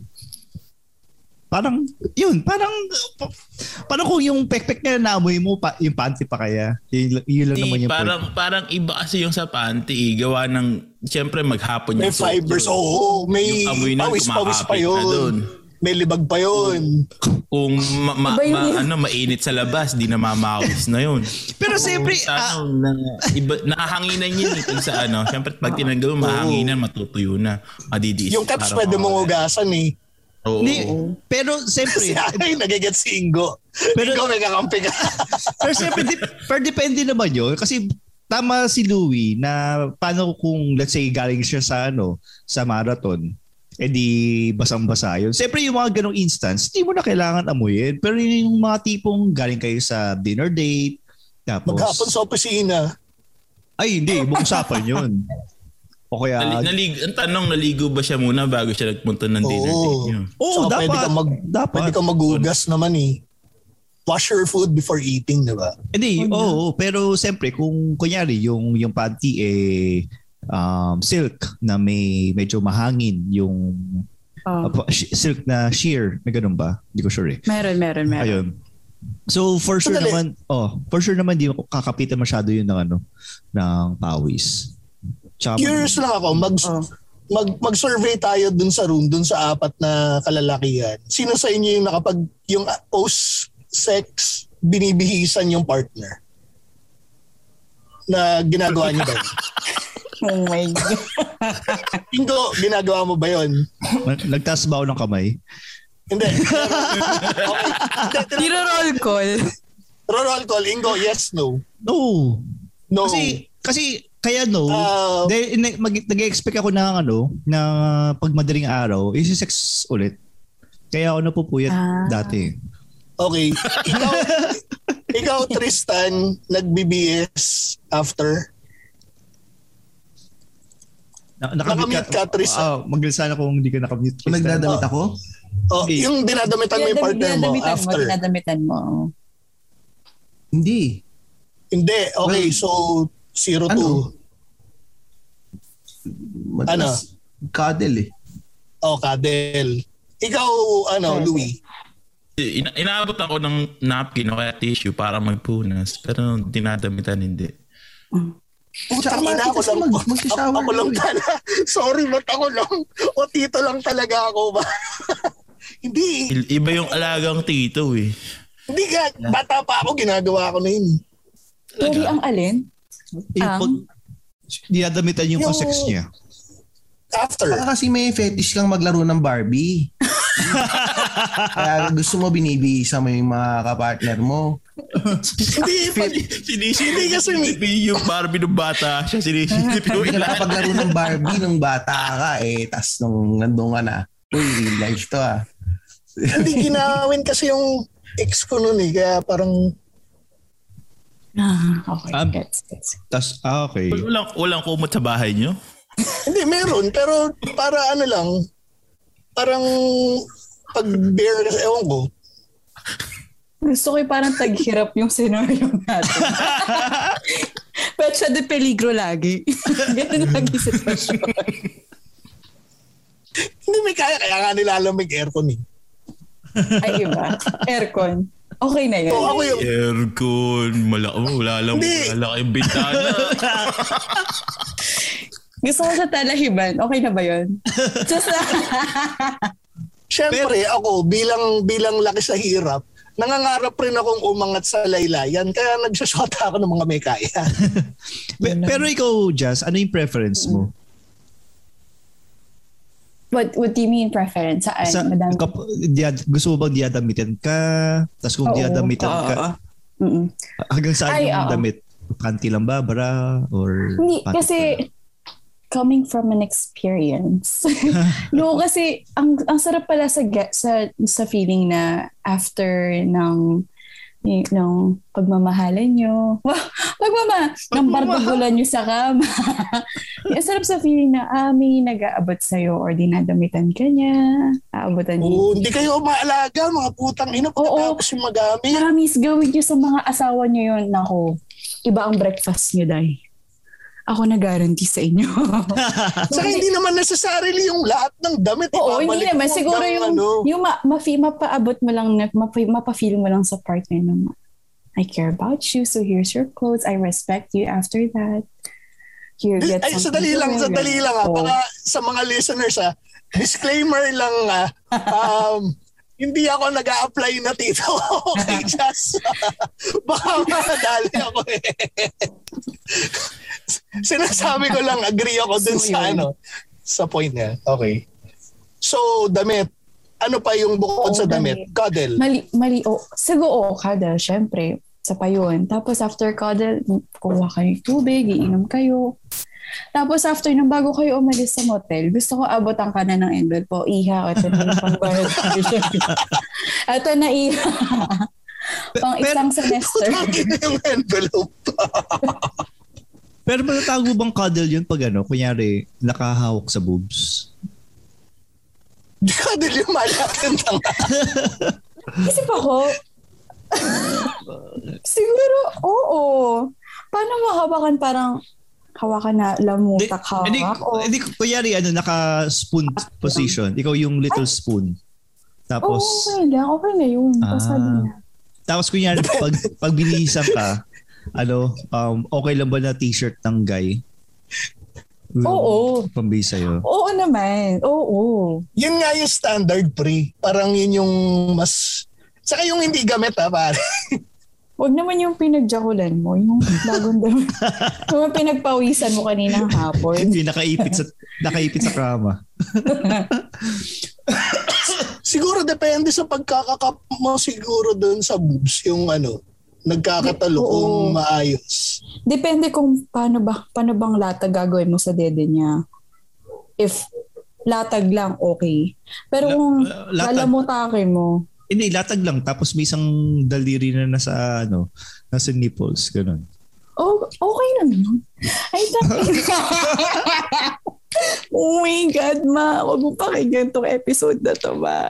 kung yung pekpek na naamoy mo yung panty pa kaya. Yun lang naman yung parang iba kasi yung sa panty, gawa ng siyempre maghapon may yung fibers, may pawis pa yun. May libag pa yun. Kung mainit sa labas, di na mamawis na yun. Pero siyempre, nakahanginan yun kung sa siyempre pag tinanggal mo, mahanginan, matutuyo na. Madidiis. Yung caps pwede mong ugasan eh. Oo. Pero siyempre, nagigets si Ingo. Pero Ingo may kakampi ka. Pero siyempre, depende naman yun. Kasi tama si Louie na paano kung let's say galing siya sa marathon, di basang-basa yun. Siyempre yung mga ganong instance, hindi mo na kailangan amuyin. Pero yung mga tipong galing kayo sa dinner date, tapos maghapon sa opisina. Ay, hindi. Ibang usapan yun. O kaya ang tanong, naligo ba siya muna bago siya nagpunta ng dinner date niyo? Oo, dapat. Pwede ka magugas naman eh. Wash your food before eating, di ba? Hindi, pero siyempre kung kunyari yung panty silk na medyo mahangin yung silk na sheer, may ganun ba? Hindi ko sure eh. Meron. Ayun. So for sure naman di kakapitan masyado yun ng pawis. Curious lang ako, mag-survey tayo dun sa room, dun sa 4 na kalalakihan. Sino sa inyo yung yung post-sex binibihisan yung partner? Na ginagawa niyo ba yun? Oh my God. Ingo, ginagawa mo ba yun? Nagtaas ba ako ng kamay? Hindi. Tiro-roll call. Roll call. Ingo, yes, no? No. Kasi kaya no. Nag-expect ako na pag madaling araw, isi-sex ulit. Kaya ako napupuyat dati. Okay. Ikaw, Tristan, nag-BBS after? Nakamute ka, Tristan. Maglasana kung hindi ka nakamute. Kung nagdadamit ako? Yung dinadamitan mo yung partner mo after. Dinadamitan mo. Hindi. Okay, so 0-2. Cuddle eh. Cuddle. Ikaw, Louie? Inaabot ako ng napkin o kaya tissue para magpunas. Pero dinadamitan hindi. Ako lang pala. Sorry, ba't ako lang? O tito lang talaga ako ba? Hindi. Iba yung alagang tito eh. Hindi ka. Bata pa ako, ginagawa ko na yun. Sorry, ang alin? Dinadamitan yung sex niya. After. Baka kasi may fetish kang maglaro ng Barbie. Kaya gusto mo binibihisa mo yung mga kapartner mo. Sinisipin kasi yung Barbie nung bata siya. Sinisipin ko. Hindi ka nakapaglaro ng Barbie nung bata ka tas nung nandun ka na. Uy, real life to Hindi ginawin kasi yung ex ko nun eh. Kaya parang okay. Okay. Walang kumot sa bahay niyo? Hindi, meron. Pero para parang pag-bear kasi, ewan ko. Gusto ko parang taghirap yung scenario natin. Pero siya de peligro lagi. Ganun lagi sitwasyon. Hindi may kaya nga nilalamig aircon eh. Ay, iba. Aircon. Okay na yan. Ako yung aircon. Wala lang yung bintana. Gusto ko sa talahiban. Okay na ba yun? Siyempre, ako bilang laki sa hirap, nangangarap rin akong umangat sa laylayan. Kaya nagsasyota ako ng mga may kaya. Pero ikaw, Jazz, ano yung preference mo? What do you mean preference? Saan? Gusto mo bang diadamitan ka? Tapos kung diadamitan ka, hanggang saan yung damit? Panty lang ba? Bra? Or hindi, kasi coming from an experience. No, kasi ang sarap pala sa feeling na after ng ng pagmamahalan nyo. Ng barbagulan nyo sa kama. Ang sarap sa feeling na may nag-aabot sa'yo or dinadamitan ka niya. Aabotan niyo. Hindi kayo maalaga, mga putang ina. Pagkatapos yung magamit. Promise, gawin nyo sa mga asawa nyo yun. Nako, iba ang breakfast nyo, Day. Ako na-guarantee sa inyo. Saka hindi naman necessarily yung lahat ng damit. Oo, hindi naman. Siguro yung mapaabot mo lang, mapafeel mo lang sa partner na I care about you, so here's your clothes. I respect you after that. Here, get something. Sadali lang. Baka sa mga listeners, disclaimer lang, hindi ako nag-a-apply na tito. Okay, just baka madali ako Sinasabi ko lang, agree ako dun sa point niya. Okay. So, damit. Ano pa yung bukod sa damit? Cuddle. Mali. Siguro, cuddle. Syempre, sa pa yun. Tapos after cuddle, kuha kayo tubig, iinom kayo. Tapos after nang bago kayo umalis sa motel, gusto ko abutan ka na ng envelope po. Iha, ito na yung pangbayad. Ito na iha. Pang isang semester. Yung envelope. Pero matatago bang cuddle yun pag kunyari, nakahawak sa boobs? Cuddle yung malaking tanga. Isip ako, siguro, oo. Paano mo hawakan parang hawakan na lamutak hawak? Hindi, kunyari, naka-spoon position. Ikaw yung little spoon. Tapos, okay na yun. Tapos kunyari, pag binihisan ka, okay lang ba na t-shirt ng guy? Oo. Pambisa yun. Oo naman. Oo. Yun nga yung standard pre. Parang yun yung mas... Saka yung hindi gamit pare. Huwag naman yung pinagjakulan mo. Yung bagong damit. Yung pinagpawisan mo kaninang hapon. Yung nakaipit sa kama. Siguro depende sa pagkakakap mo siguro dun sa boobs. Yung nagkakatalo kung maayos. Depende kung paano bang latag gagawin mo sa dede niya. If latag lang, okay. Pero kung lalamutakin mo. Hindi, latag lang. Tapos may isang daliri na nasa nipples. Ganun. Oh, okay naman. Oh my God, ma. Huwag mo pakinggan tong episode na to, ma.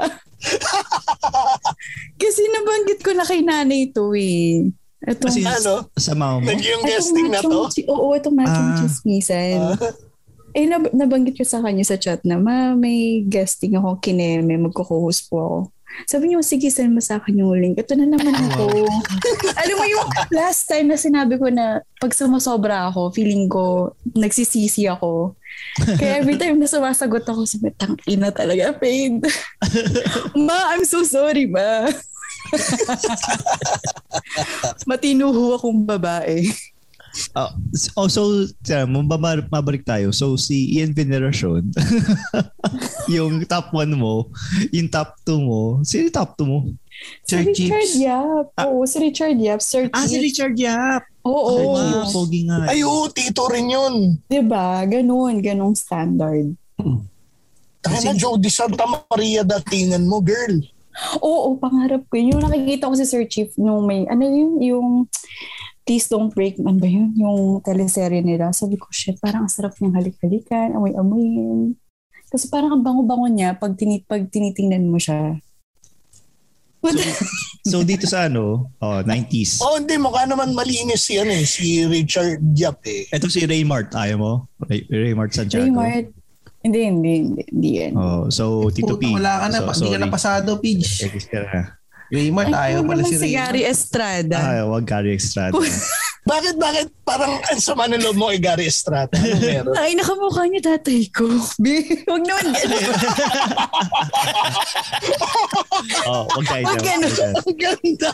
Kasi nabanggit ko na kay nanay ito Ito, sa mama mo? Yung guesting na to? Oo, itong machong chismisan. Nabanggit ko sa kanya sa chat na, may guesting ako kineme, magko-host po ako. Sabi niyo, sige, send mo sa akin yung link. Ito na naman ako. Alam mo yung last time na sinabi ko na pag sumasobra ako, feeling ko, nagsisisi ako. Kaya every time na sumasagot ako, sabi, tangina talaga, paid. Ma, I'm so sorry, ma. Matinuho akong babae. Mabalik tayo. So, si Ian Veneracion, yung top 1 mo, yung top 2 mo, sino yung top 2 mo? Si Richard Yap. Oo, si Richard Yap. Si Richard Yap. Oo. Pogi nga. Ay, tito rin yun. Diba? Ganong standard. Taka na, Jody Santa Maria datingan mo, girl. Oo, pangarap ko. Yung nakikita ko si Sir Chief nung may, yung Please Don't Break Man ba yun? Yung teleserye nila. Sabi ko, shit, parang ang sarap niyang halik-halikan, amoy-amoyin. Kasi parang ang bango-bango niya pag tinitingnan mo siya. So dito sa 90s. Hindi, mukha naman malinis si Richard Yap Ito si Raymart, ayaw mo? Raymart Santiago. Raymart. Hindi yan. So Tito P. Wala ka na, hindi ka na pasado, Pidge. Raymart, ayaw pala si Raymart. Si Gary Estrada. Wag Gary Estrada. Bakit? Parang ang sama ng loob mo kay Gary Estrada. Ano meron? Ay, nakamukha niya tatay ko. Huwag naman gano'n. Huwag gano'n. Ang ganda.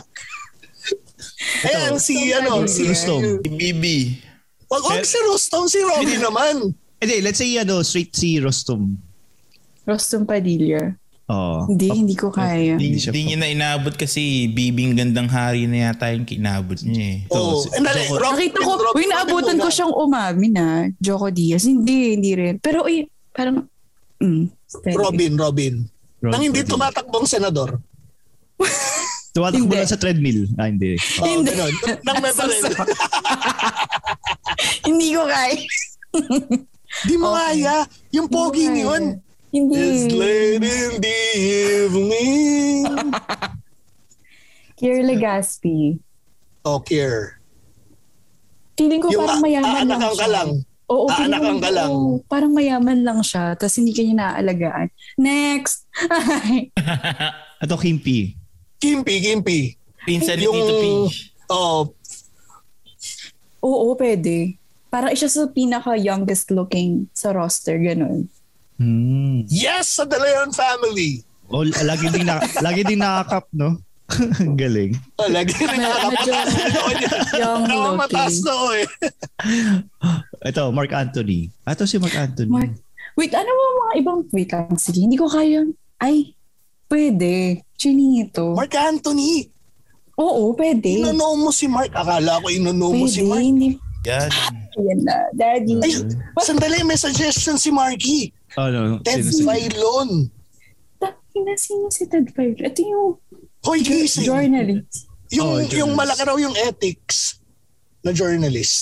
Ayan, si Rustom. Bibi. Wag si Rustom, si Robby naman. Hindi, let's say straight si Rustom. Rustom Padilla. Hindi ko kaya. Hindi niya na inaabot kasi Bibing Gandang Hari na yata yung kinabot niya Nakita ko, naabutan ko siyang umami na. Joko Diaz. Hindi rin. Pero parang... Robin. Nang hindi tumatakbong senador. Tumatakbo lang sa treadmill. Hindi. Hindi. Nang may baril. Hindi ko kaya. Di mo kaya. Yung poging yun. Hindi. It's late in the evening. Kier Legaspi. Kier. Feeling ko parang mayaman lang siya. Ka lang. Oo, Aanakan ka lang. Parang mayaman lang siya, tapos hindi kanya naaalagaan. Next! Ito, Kimpi. Kimpi. Pinsan ni Tito Peach. Oo, pwede. Parang siya sa pinaka-youngest looking sa roster, ganun. Yes, sa De Leon family. Lagi din nakakap, no? Galing. Lagi rin nakakapataas na young looking. Nakakapataas na Ito, Mark Anthony. Ito si Mark Anthony. Wait, ano ba mga ibang... Wait lang, sige. Hindi ko kaya... Ay, pwede. Chinito. Mark Anthony. Oo, pwede. Inuno mo si Mark. Akala ko inuno mo si Mark. Yan. Yan na, daddy. Ay, sandali, may suggestion si Marky. Ted Filon. Sino si Ted Filon? Ito yung... Hoy, gising. Journalist. Yung malaki raw yung ethics na journalist.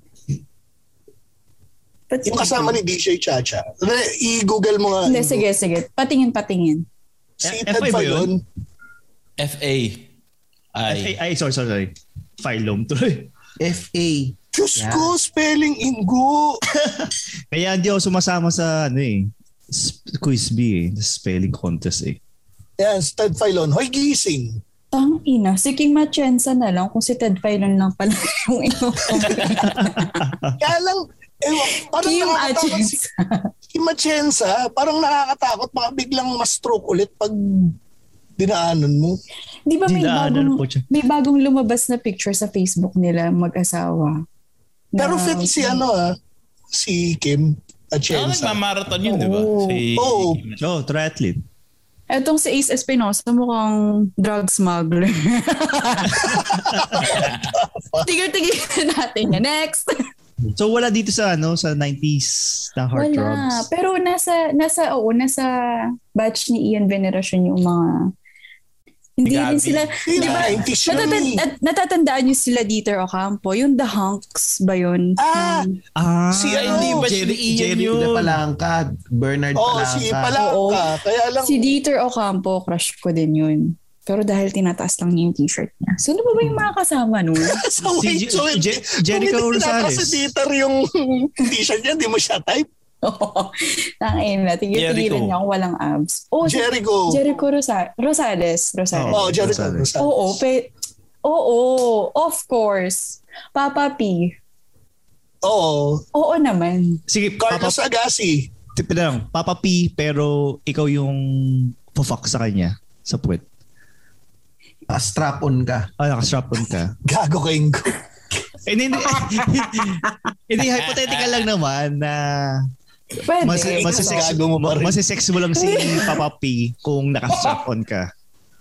Yung kasama ni DJ Chacha. I-google mo nga. Hindi, sige. Patingin. Si Ted Filon. FA. Ay, sorry. Phylum tuloy. FA. Diyos ko, spelling Ingo. Kaya hindi ako sumasama sa quiz B spelling contest Yan, si Ted Filon. Hoy, gising. Tangina, si King Matienza na lang kung si Ted Filon lang pala yung Kaya lang, parang Kim nakakatakot Kim Matienza, parang nakakatakot, baka biglang ma-stroke ulit pag dinaanan mo. Di ba may bagong lumabas na picture sa Facebook nila mag-asawa? Pero fit si Kim Matienza. Nagmamarathon yun, di ba? Triathlete. Etong si Ace Espinosa mukhang drug smuggler. Tigil-tigil natin yan. Next! So wala dito sa 90s na heartthrobs. Wala. Pero nasa batch ni Ian Veneracion yung mga hindi rin sila, di ba? Natatandaan niyo sila Dieter Ocampo, yung The Hunks ba yun? Si Jerry Palangka, Bernard Palangka. Si Palangka. Kaya lang. Si Dieter Ocampo, crush ko din yun. Pero dahil tinataas lang niya yung t-shirt niya. Sino ba yung mga kasama nun? Jericho Rosales. Kung si Dieter yung t-shirt niya, di mo siya type? Tigil-tigilan niya kung walang abs. Jericho Rosales. Jericho Rosales. Oo, of course. Papa P. Oo naman. Sige, Carlos Agassi. Tipid lang, Papa P, pero ikaw yung pufuck sa kanya sa puwet. Strap-on ka. Naka-strap-on ka. Gago ka, Ingo. Hindi, hypothetical lang naman na pwede. Masisex mo lang si Papa P kung naka-strap-on ka.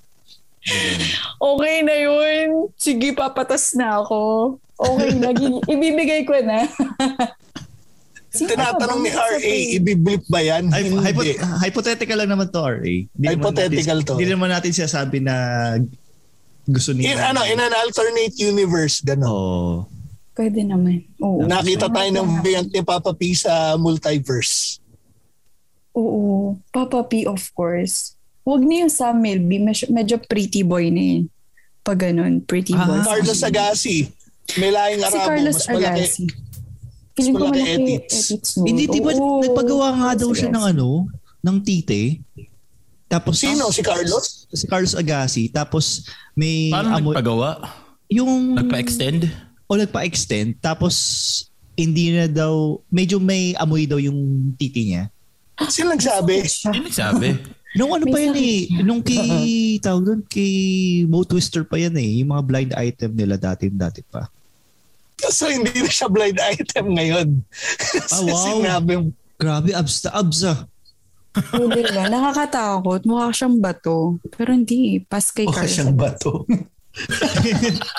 Okay na yun. Sige, papatas na ako. Okay, ibibigay ko na. Tinatanong ni RA, ibiblip ba yan? Hypothetical lang naman to, RA. Hypothetical to. Hindi naman natin sinasabi na gusto niya. In an alternate universe, gano'n. Pwede naman. Oo. Nakita tayo ng variant ni Papa P sa multiverse. Oo. Papa P, of course. Huwag na yung Sam Milby. Medyo pretty boy na yun. Pag ganun, pretty boy. Carlos Agassi. May lahing Arabo. Si Carlos Agassi. Feeling ko malaki edits mo. Hindi, di ba nagpagawa nga daw siya ng tite? Tapos, sino? Si Carlos? Si Carlos Agassi. Tapos may... Paano nagpagawa? Yung... Nagpa-extend? Nagpa-extend. Tapos hindi na daw... Medyo may amoy daw yung titi niya. Sino nagsabi? Nung pa yan nung tawag doon, kay Mo Twister pa yan yung mga blind item nila dati pa. So hindi na siya blind item ngayon. Wow. Sinabi mo. Grabe, abs Hindi ba? Nakakatakot. Mukha siyang bato. Pero hindi. Pas kay Carlos. Mukha siyang bato.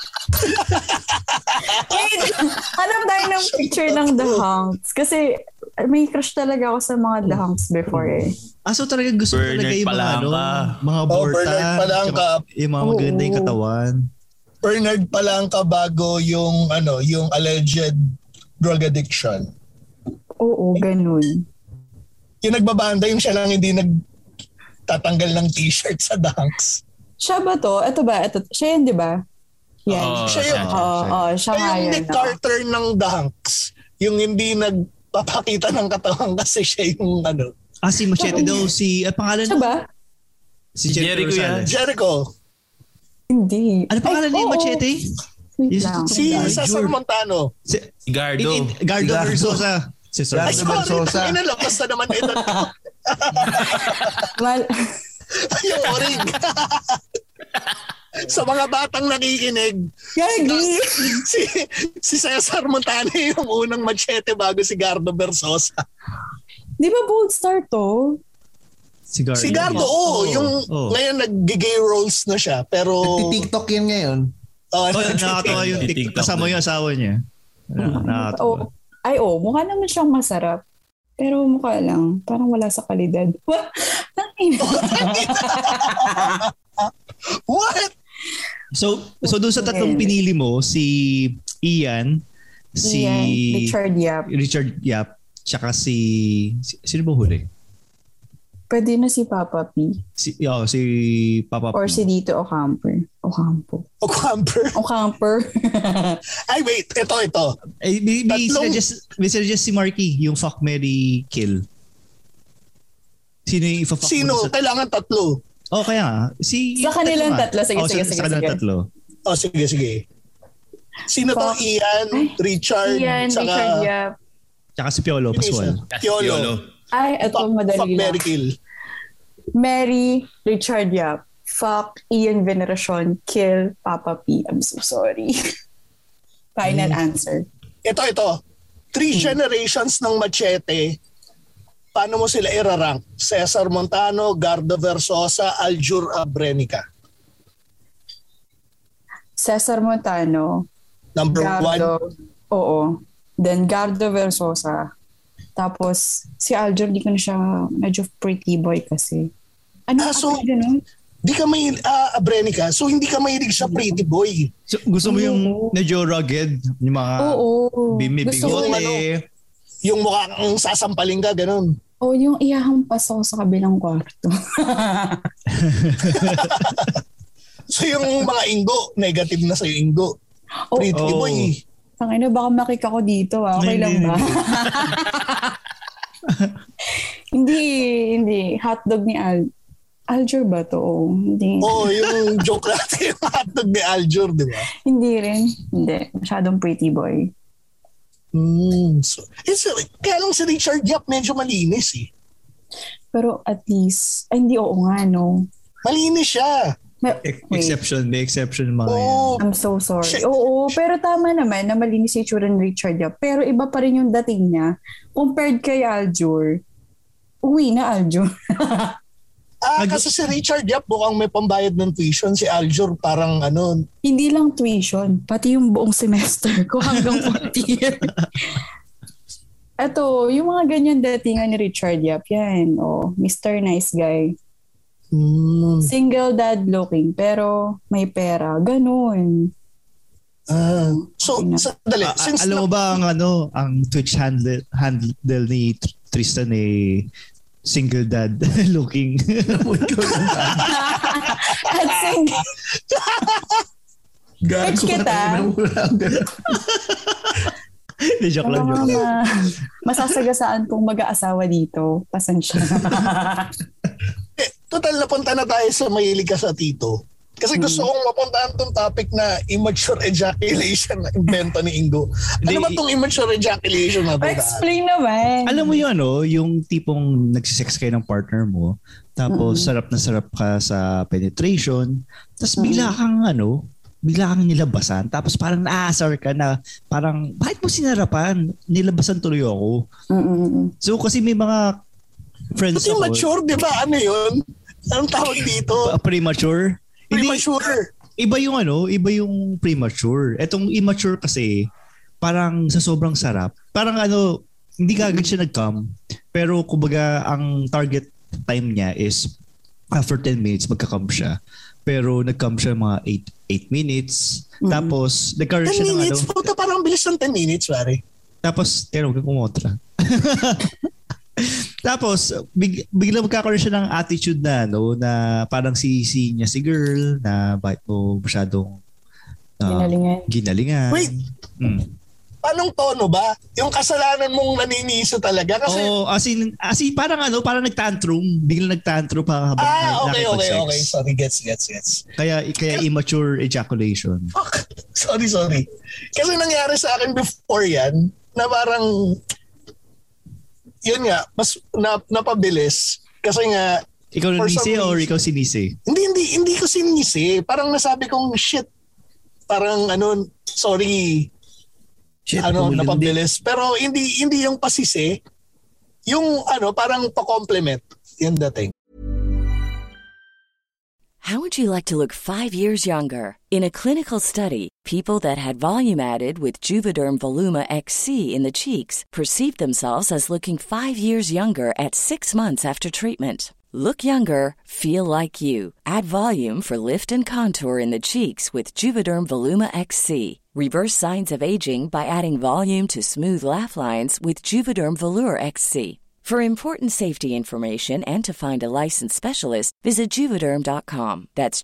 Wait, hanap tayo ng picture ng The Hunks. Kasi may crush talaga ako sa mga Dahongs before eh. So talaga gusto ko talaga yung mga Borta. Bernard Palangka. Yung mga maganda yung katawan. Bernard Palangka bago yung alleged drug addiction. Oo, ganun. Yung nagbabanda, yung siya lang hindi nagtatanggal ng t-shirt sa Dahongs. Siya ba to? Ito ba? Siya yun, di ba? Yan. Siya yun. Siya nga yung yun. Nick Carter ng Dahongs. Yung hindi nagpapakita ng katawan kasi siya yung si Machete daw. Pangalan? Siya ba? Si Jericho yan. Jericho. Hindi. Ano pangalan niya Machete? Si Cesar Montano. Si Gardo. Gardo Versosa. Si Gardo Versosa. Ay, nalakas na naman ito. Yung orig. Sa mga batang nakikinig, si Cesar Montano yung unang Machete bago si Gardo Versosa. Di ba Bold Star to? Si Gardo, ngayon nag-gay roles na siya. Pero nagti-TikTok yan ngayon. Nakakatawa yung TikTok. Kasama yung asawa niya. Nakakatawa. Mukha naman siyang masarap. Pero mukha lang. Parang wala sa kalidad. What? So doon sa tatlong pinili mo, si Ian, Richard Yap, tsaka sino ba huli? Pwede na si Papa P. Si Papa P. Or si Dito Ocampo. Ay, wait. Ito. May suggest si Marky, yung Fuck, Marry, Kill. Sino yung ifa-fuck? Kailangan tatlo. Kaya nga. Sa kanilang tatlo. Sige. Sa kanilang tatlo. Sige. Sino to? Ian, Richard, Richard Yap. Tsaka si Piolo Pascual. Piolo. Ay, ito madali lang. Fuck, Mary, Kill. Mary, Richard Yap. Fuck, Ian Veneracion. Kill, Papa P. I'm so sorry. Final answer. Ito. 3 generations ng Machete. Paano mo sila irarank? Cesar Montano, Gardo Versosa, Aljur Abrenica. Cesar Montano. Number 1? Oo. Then Gardo Versosa. Tapos, si Aljur, di ko na siya medyo pretty boy kasi. Ganun? Di ka may Abrenica, so hindi ka mahilig sa pretty boy. So, gusto mo yung medyo rugged? Yung mga bigote? Yung mukhang sasampalin ka, ganun. Yung iyahampas ako sa kabilang kwarto. So yung mga inggo, negative na sa'yo inggo. Pretty boy. Tangina, baka makik ako dito. Okay lang ba? Hindi. Hotdog ni Aljur ba to? Hindi. Yung joke natin, yung hotdog ni Aljur, di ba? Hindi rin. Hindi. Masyadong pretty boy. Kaya lang si Richard Yap medyo malinis eh. Pero at least, hindi nga no. Malinis siya. May exception mga yan. I'm so sorry. Pero tama naman na malinis si itsura ni Richard Yap. Pero iba pa rin yung dating niya. Compared kay Aljur, uwi na Aljur. Kasi si Richard Yap mukhang may pambayad ng tuition. Si Aljur parang Hindi lang tuition. Pati yung buong semester ko hanggang 4th year. Ito, yung mga ganyan datingan ni Richard Yap. Yan. Mr. Nice Guy. Single dad looking pero may pera. Ganun. Sandali. Alam mo ba ang Twitch handle ni Tristan single dad looking. At single. Catch kita. Joke lang. Masasagasaan kong mag-aasawa dito. Pasensya. Total napunta na tayo sa mahilig ka sa tito. Kasi gusto kong mapuntahan tong topic na immature ejaculation na invento ni Ingo. Ano ba tong immature ejaculation na ito? Explain naman. Alam mo yun, yung tipong nagsisex kayo ng partner mo, tapos sarap na sarap ka sa penetration, tapos bigla kang nilabasan, tapos parang naasar ka na, parang, bakit mo sinarapan? Nilabasan tuloy ako. So kasi may mga friends ako. Immature, di ba? Ano yun? Anong tawag dito? Premature? Premature. Iba yung premature. Etong immature kasi, parang sa sobrang sarap. Parang hindi kagad siya nag-come. Pero kumbaga, ang target time niya is after 10 minutes magka-come siya. Pero nag-come siya mga 8 minutes. Tapos, nagkaroon siya ng 10 minutes? Puta, parang bilis ng 10 minutes, pare. Tapos, huwag kang kumotra. Tapos, biglang magkakaroon siya ng attitude na, na parang sisi niya si girl, na bakit mo masyadong ginalingan. Wait, anong tono ba? Yung kasalanan mong naniniso talaga? Kasi... as in parang parang nag-tantrum. Biglang nag-tantrum pa habang okay. Sorry, gets. Kaya immature ejaculation. Sorry. Kasi nangyari sa akin before yan, na parang, yun nga, mas napabilis. Kasi nga, ikaw nanisi or ikaw sinisi? Hindi ko sinisi. Parang nasabi kong, shit, parang sorry, shit, napabilis. Pero hindi yung pasisi, yung parang pa-compliment. Yan dating. How would you like to look 5 years younger? In a clinical study, people that had volume added with Juvederm Voluma XC in the cheeks perceived themselves as looking 5 years younger at 6 months after treatment. Look younger, feel like you. Add volume for lift and contour in the cheeks with Juvederm Voluma XC. Reverse signs of aging by adding volume to smooth laugh lines with Juvederm Volure XC. For important safety information and to find a licensed specialist, visit Juvederm.com. That's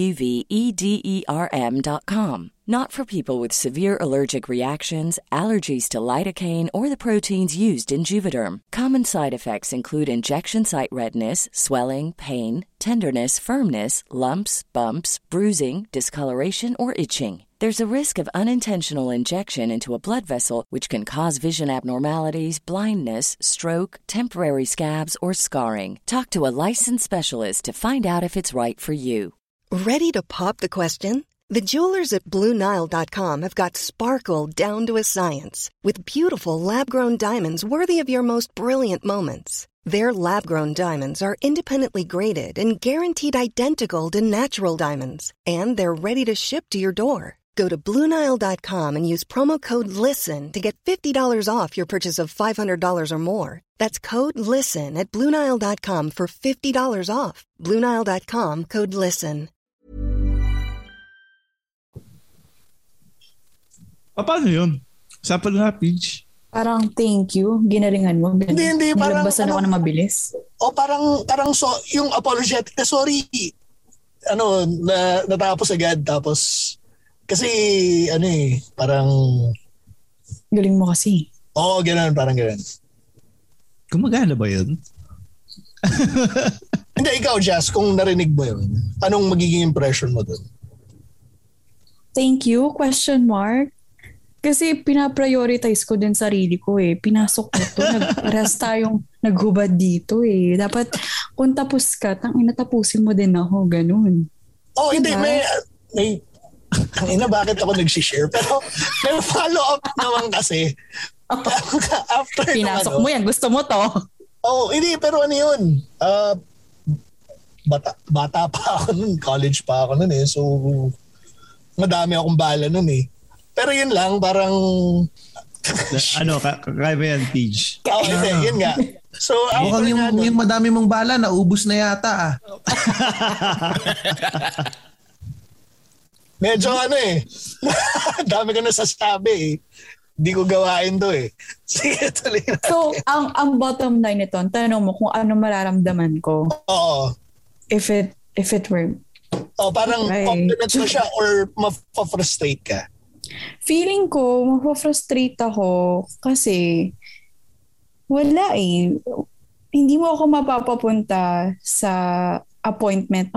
JUVEDERM.com. Not for people with severe allergic reactions, allergies to lidocaine, or the proteins used in Juvederm. Common side effects include injection site redness, swelling, pain, tenderness, firmness, lumps, bumps, bruising, discoloration, or itching. There's a risk of unintentional injection into a blood vessel, which can cause vision abnormalities, blindness, stroke, temporary scabs, or scarring. Talk to a licensed specialist to find out if it's right for you. Ready to pop the question? The jewelers at BlueNile.com have got sparkle down to a science with beautiful lab-grown diamonds worthy of your most brilliant moments. Their lab-grown diamonds are independently graded and guaranteed identical to natural diamonds, and they're ready to ship to your door. Go to BlueNile.com and use promo code LISTEN to get $50 off your purchase of $500 or more. That's code LISTEN at BlueNile.com for $50 off. BlueNile.com, code LISTEN. Paano yun? Sample na, Peach. Parang thank you, ginalingan mo. Hindi. Parang nilagbasan ako na mabilis. O parang yung apologetic na sorry, natapos agad. Tapos, kasi, parang... Galing mo kasi. Oo, ganun, parang ganun. Gumagana ba yun? Hindi, ikaw, Jazz, kung narinig mo yun, anong magiging impression mo dun? Thank you? Question mark? Kasi pinaprioritize ko din sarili ko eh. Pinasok ko to. Paras tayong naghubad dito eh. Dapat kung tapos ka, tapusin mo din ako. Ganun. Oh, diba? Hindi. Bakit ako nag-share? Pero may follow-up naman kasi. After pinasok mo yan. Gusto mo to. Oh, hindi. Pero ano yun? Bata pa ako nun. College pa ako nun eh. So, madami akong bala nun eh. Pero yun lang, parang... kaya ba yan, Peach? Yun nga. So, mukhang yung madami mong bala, naubos na yata ah. Medyo dami ko nasasabi eh. Hindi ko gawain to eh. Sige, tuloy natin. So, ang bottom line nito, tanong mo kung ano mararamdaman ko. Oo. If it were... parang compliment mo siya or ma-frustrate ka? Feeling ko, ma-frustrate ako kasi wala eh. Hindi mo ako mapapapunta sa appointment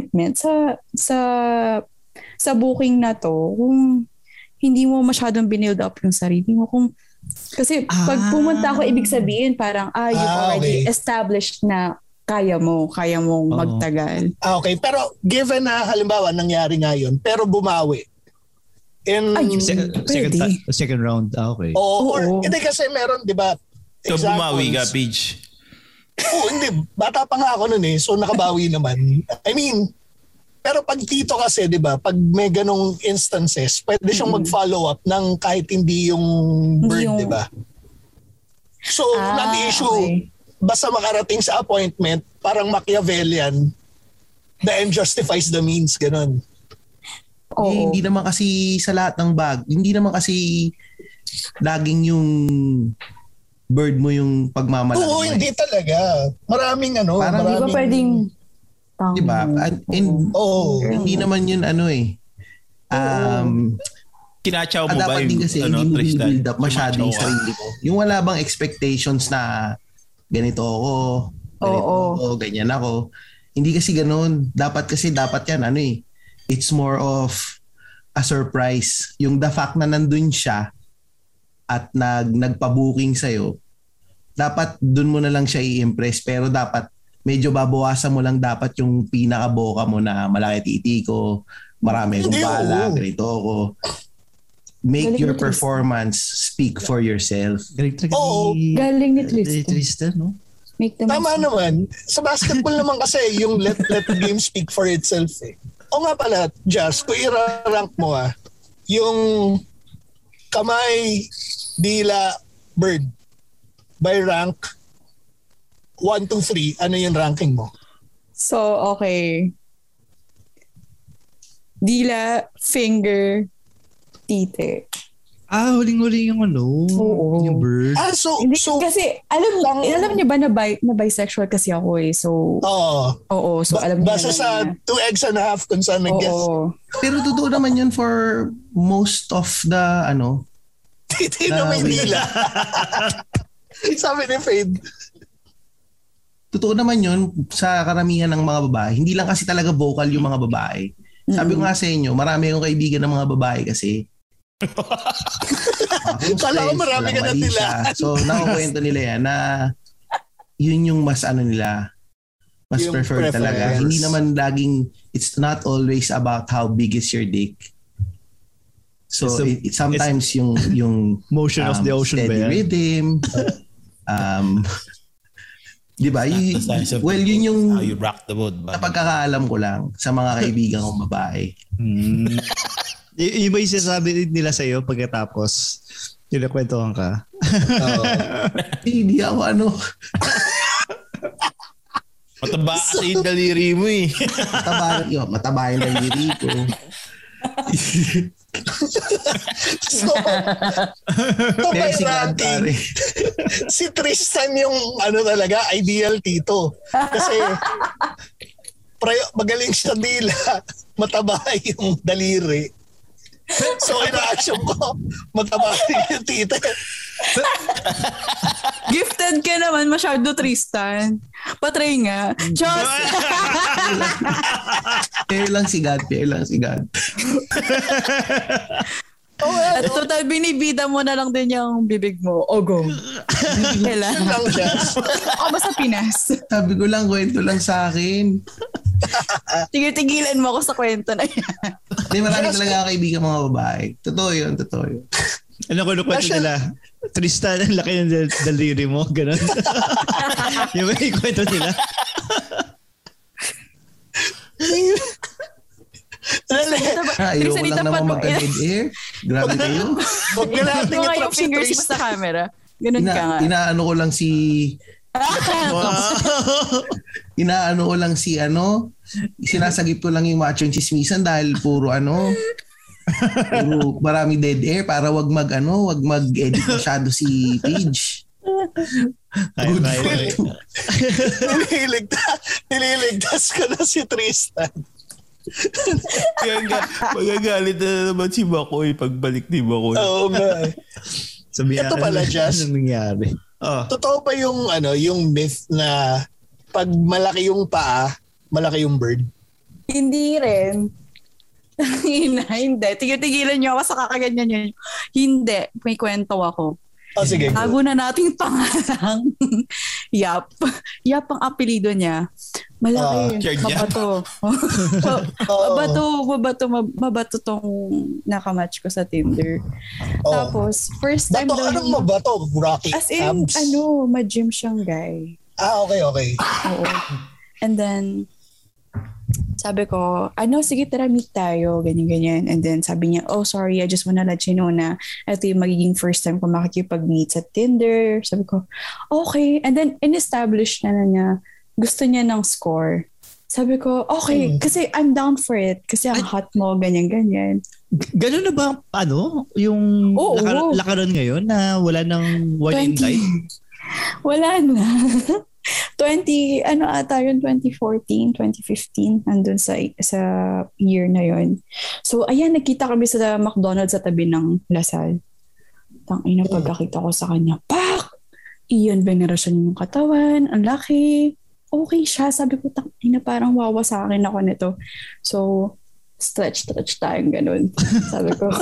sa booking na to kung hindi mo masyadong binild up yung sarili mo. Kasi pag pumunta ako, ibig sabihin parang you've already established na kaya mong magtagal. Okay, pero given na halimbawa nangyari nga yun, pero bumawi. Second round. Okay. Hindi kasi meron, di ba? So bumawi ka, Peach? Hindi. Bata pa nga ako nun eh. So nakabawi naman. I mean, pero pag dito kasi, di ba, pag may ganong instances, pwede siyang mag-follow up ng kahit hindi yung bird, di ba? So, non-issue. Okay. Basta makarating sa appointment, parang Machiavellian, the end justifies the means, ganun. Hindi naman kasi sa lahat ng bag, hindi naman kasi laging yung bird mo yung pagmamalaki. Oo, hindi talaga. Maraming parang hindi ba pwedeng diba? Hindi naman yun kinachaw mo ba yung kasi hindi mo build up masyado yung sarili mo. Yung wala bang expectations na ganito ako, ganyan ako. Hindi kasi ganun. Dapat yan, it's more of a surprise. Yung the fact na nandun siya at nagpa-booking sa'yo, dapat dun mo na lang siya i-impress. Pero dapat medyo babawasan mo lang dapat yung pinaka-boka mo na malaki titi ko, marami akong bala, ganito ako. Make your performance speak for yourself. Galing ni Tristan, no? Tama naman. Sa basketball naman kasi yung let the game speak for itself eh. O nga pala, Jazz, kung i-rank mo yung kamay, dila, bird, by rank, 1, 2, 3, ano yung ranking mo? So, okay. Dila, finger, tite. Huling-huli yung yung bird. So kasi alam niyo ba na bisexual kasi ako eh. So so alam niyo. Basta sa 2 eggs and a half kung saan nag-guess. Pero totoo naman yun for most of the Titi na may dila. Sabi ni Fade. Totoo naman yun sa karamihan ng mga babae. Hindi lang kasi talaga vocal yung mga babae. Sabi ko nga sa inyo, marami akong kaibigan ng mga babae kasi. Kala ko marami ka na nila. So, nakukwento nila yan na yun yung mas nila, mas preferred talaga. Hindi naman laging, it's not always about how big is your dick. So, sometimes yung motion of the ocean steady rhythm, di ba? Yun yung how you rock the boat. Napagkakaalam ko lang sa mga kaibigan kong babae. Yung ba yung sinasabi nila sa'yo pagkatapos kinakwentuhan ka? Hindi ako mataba kasi yung daliri mo eh. Mataba yung daliri ko. Si Tristan yung talaga ideal tito kasi magaling sa dila, mataba yung daliri. So ina-action ko, mataba yung tito. Gifted ka naman masyado, Tristan. Patry nga. Diyos! Fair lang si God. At total, binibida mo na lang din yung bibig mo. Go. Kailan? Basta Pinas. Sabi ko lang, kwento lang sa akin. Tigilan mo ako sa kwento na yan. Hindi, marami talaga kaibigan mga babae. Totoo yun. Ano kwento nila? Tristan, ang laki ng daliri mo. Ganon. Yung may kwento nila. Ayaw ko lang naman magka-dead air. Grabe kayo. Huwag na natin yung fingers mo sa camera. Ganun ka nga. Inaano ko lang si sinasagip ko lang yung machong chismisan dahil puro marami dead air para wag mag-edit masyado si Page. Nililigtas ko na si Tristan. Magagalit na naman si Makoy pagbalik ni Makoy. Oo nga. Ito pala, Jazz. Ano nangyari? Totoo pa yung myth na pag malaki yung paa, malaki yung bird? Hindi rin. Hindi. Tigilan niyo ako sa kakaganyan yun. Hindi. May kwento ako. Sige. Tago na nating pangalang. Yap ang apelido niya. Malaki. Mabato tong nakamatch ko sa Tinder. Tapos, first time daw. Anong mabato? Rocky as in, abs? ma-gym siyang guy. Okay. Oo. And then, sabi ko, sige, tara, meet tayo, ganyan. And then sabi niya, oh, sorry, I just wanna let you know na ito yung magiging first time ko makikipag-meet sa Tinder. Sabi ko, okay. And then, in-establish na niya, gusto niya ng score. Sabi ko, okay, kasi I'm down for it. Kasi ang hot mo, ganyan. Ganun na ba, yung lakaran ngayon na wala nang one in life? Wala na. 2014, 2015, andun sa year na yon. So, ayan, nagkita kami sa McDonald's sa tabi ng Lasal. Tangina, pagkakita ko sa kanya, pak! Iyon, venerasyon yung katawan, ang laki. Okay siya. Sabi ko, tangina, parang wawa sa akin ako nito. So, stretch tayong ganun. Sabi ko,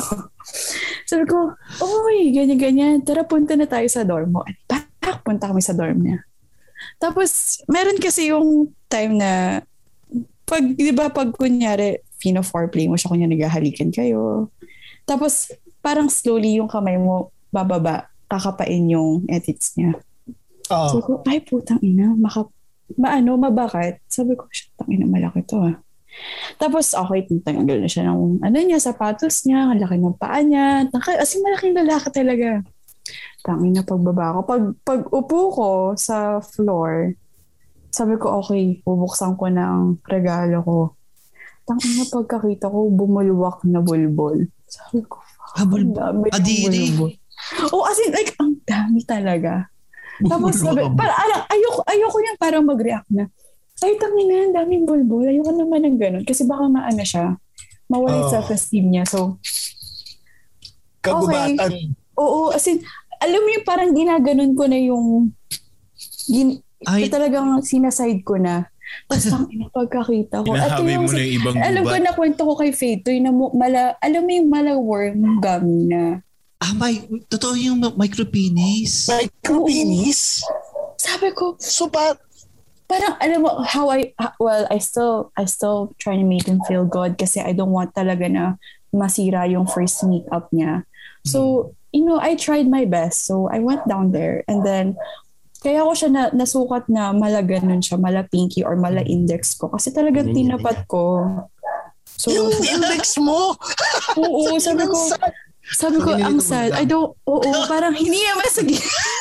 oy, ganyan. Tara, punta na tayo sa dorm mo. Pak! Punta kami sa dorm niya. Tapos, meron kasi yung time na pag kunyari, foreplay mo siya, kunya naghahalikan kayo. Tapos, parang slowly yung kamay mo bababa, kakapain yung edits niya. Sabi ko, ay putang ina, mabakat. Sabi ko, tangina, malaki to ah. Tapos, okay, tanggal na siya ng sapatos niya, ang laki ng paa niya. As in, malaking lalaki talaga. Tangina, pagbaba ko. Pag upo ko sa floor, sabi ko, okay, bubuksan ko ng regalo ko. Tangina, pagkakita ko, bumulwak na bulbol. Sabi ko, ang dami ng bulbol. As in, like, ang dami talaga. Tapos sabi, ayoko yung parang mag-react na, ay, tangina, ang daming bulbol. Ayoko naman ng ganun. Kasi baka siya. Mawala yung self-esteem niya. So, kagubatan. Okay. Oo, as in, alam mo yung parang ginaganon ko na yung talagang sinaside ko na. Tapos pagkakita ko. Hinahawi mo na yung ibang gubat. Alam ko na kwento ko kay Faith to yung alam mo yung malaworm gummy na. Totoo yung micropenis. Micropenis? Sabi ko. So parang alam mo how I still try to make him feel good kasi I don't want talaga na masira yung first meet up niya. So, I tried my best. So, I went down there and then kaya ko siya nasukat na mala ganun siya, mala pinky or mala index ko kasi talagang tinapat ko. So, yung index mo? Oo, sabi ko, ang sad. Parang hindi naman sa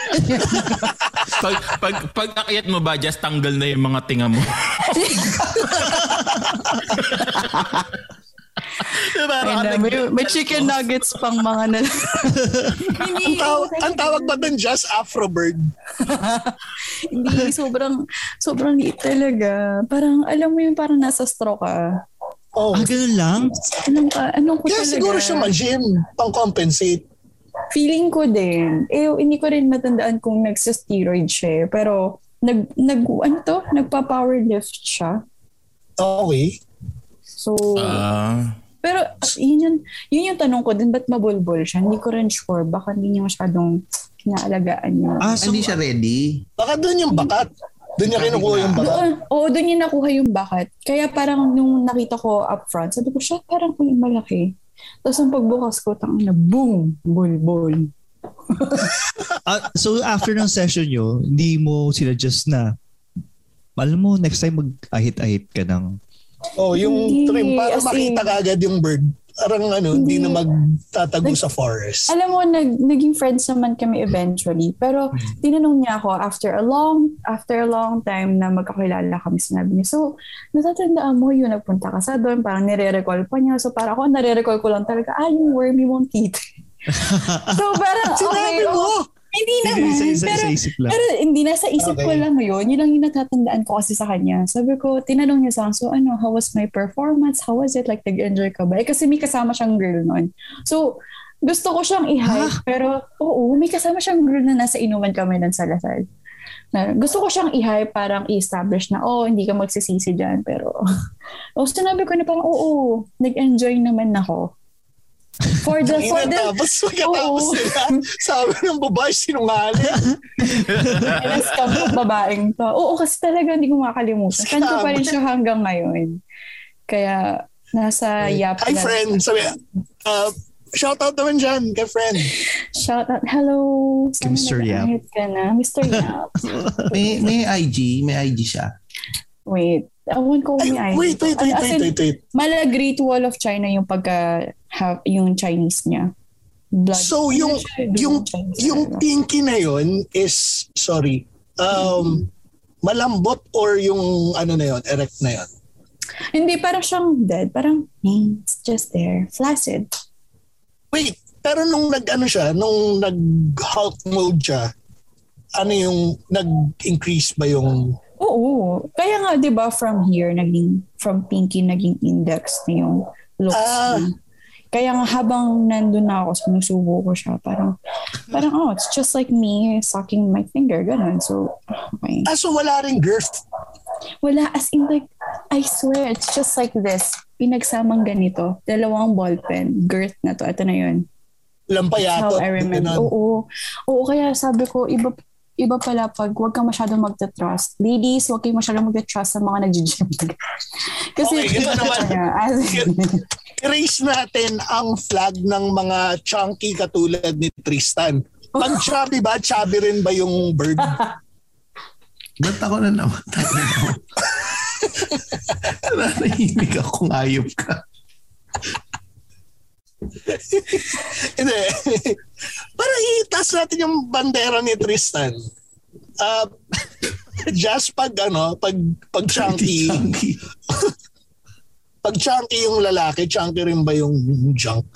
pag nakayat mo ba, just tanggal na yung mga tinga mo. May chicken nuggets pang mga ang tawag ba dun, just Afrobird? Hindi, sobrang liit talaga. Parang, alam mo yung parang nasa straw ka. Ganun lang? Anong ko talaga? Siguro siya mag-gym, pang-compensate. Feeling ko din. Hindi ko rin matandaan kung nagsa-steroid siya. Pero, nagpa-powerlift siya. Okay. So, pero yun yung tanong ko din, ba't mabulbol siya? Hindi ko rin sure. Baka hindi niya masyadong kinaalagaan niya. So hindi siya ready? Baka doon yung bakat. Doon niya kinukuha yung bakat. Doon niya nakuha yung bakat. Kaya parang nung nakita ko up front, sabi ko siya parang kung malaki. Tapos ang pagbukas ko, boom, bulbol. So after ng session nyo, hindi mo sinadjust na, alam mo, next time mag-ahit-ahit ka ng yung trim para makita kagad yung bird. Parang hindi na magtatago sa forest. Alam mo, naging friends naman kami eventually. Pero tinanong niya ako after a long time na magkakilala kami, sinabi niya, so, natatandaan mo yun, nagpunta ka sa doon, parang nire-recall pa niya. So, parang ako, nare-recall ko lang talaga, yung wormy mong teeth. So, parang, sinabi mo! Hindi naman. Pero hindi, nasa isip ko lang yun. Yun lang yung natatandaan ko kasi sa kanya. Sabi ko, tinanong niya sa akin, so how was my performance? How was it? Like, nag-enjoy ka ba? Kasi may kasama siyang girl nun. So, gusto ko siyang i-hype. Pero, may kasama siyang girl na nasa inuman kami nun sa Lasal. Gusto ko siyang i-hype, parang i-establish na, hindi ka magsisisi dyan. Pero, sinabi ko na parang, nag-enjoy naman ako. Tapos pagkatapos nila, sabi ng babae, sinungaling. Scam ng babaeng to. Kasi talaga hindi ko makakalimutan. Kanto pa rin siya hanggang ngayon. Kaya nasa yap. Hi friend, sabi, shoutout naman dyan kay friend. Shoutout, hello. Mr. Yap. Ka na. Mr. Yap. may IG siya. Wait, Ewan ko kung may Wait. Mala Great Wall of China yung yung Chinese niya. Blood. So yung pinky na yun is, malambot or yung ano na yun, erect na yun? Hindi, parang siyang dead. Parang, it's just there. Flaccid. Wait, pero nung nung nag-Hulk mode siya, ano yung nag-increase ba yung... Oo. Kaya nga, di ba, from pinky, naging index na yung looks niya. Kaya nga habang nandun na ako, sinusubo ko siya. Parang, it's just like me sucking my finger. Ganun. So, okay. So wala ring girth? Wala. As in like, I swear, it's just like this. Pinagsamang ganito. 2 ballpen. Girth na to. Ito na yun. Lampayato. That's how I remember. Oo, kaya sabi ko, iba pala pag huwag kang masyadong magta-trust. Ladies, huwag kayong masyadong magta-trust sa mga nag-gym. Kasi ito naman. Erase natin ang flag ng mga chunky katulad ni Tristan. Pag chubby ba? Chubby rin ba yung bird? Ba't ako na naman? Nanahimik akong ayop ka. Hindi. Parang itaas natin yung bandera ni Tristan. Just pag chunky. Pag chunky yung lalaki, chunky rin ba yung junk?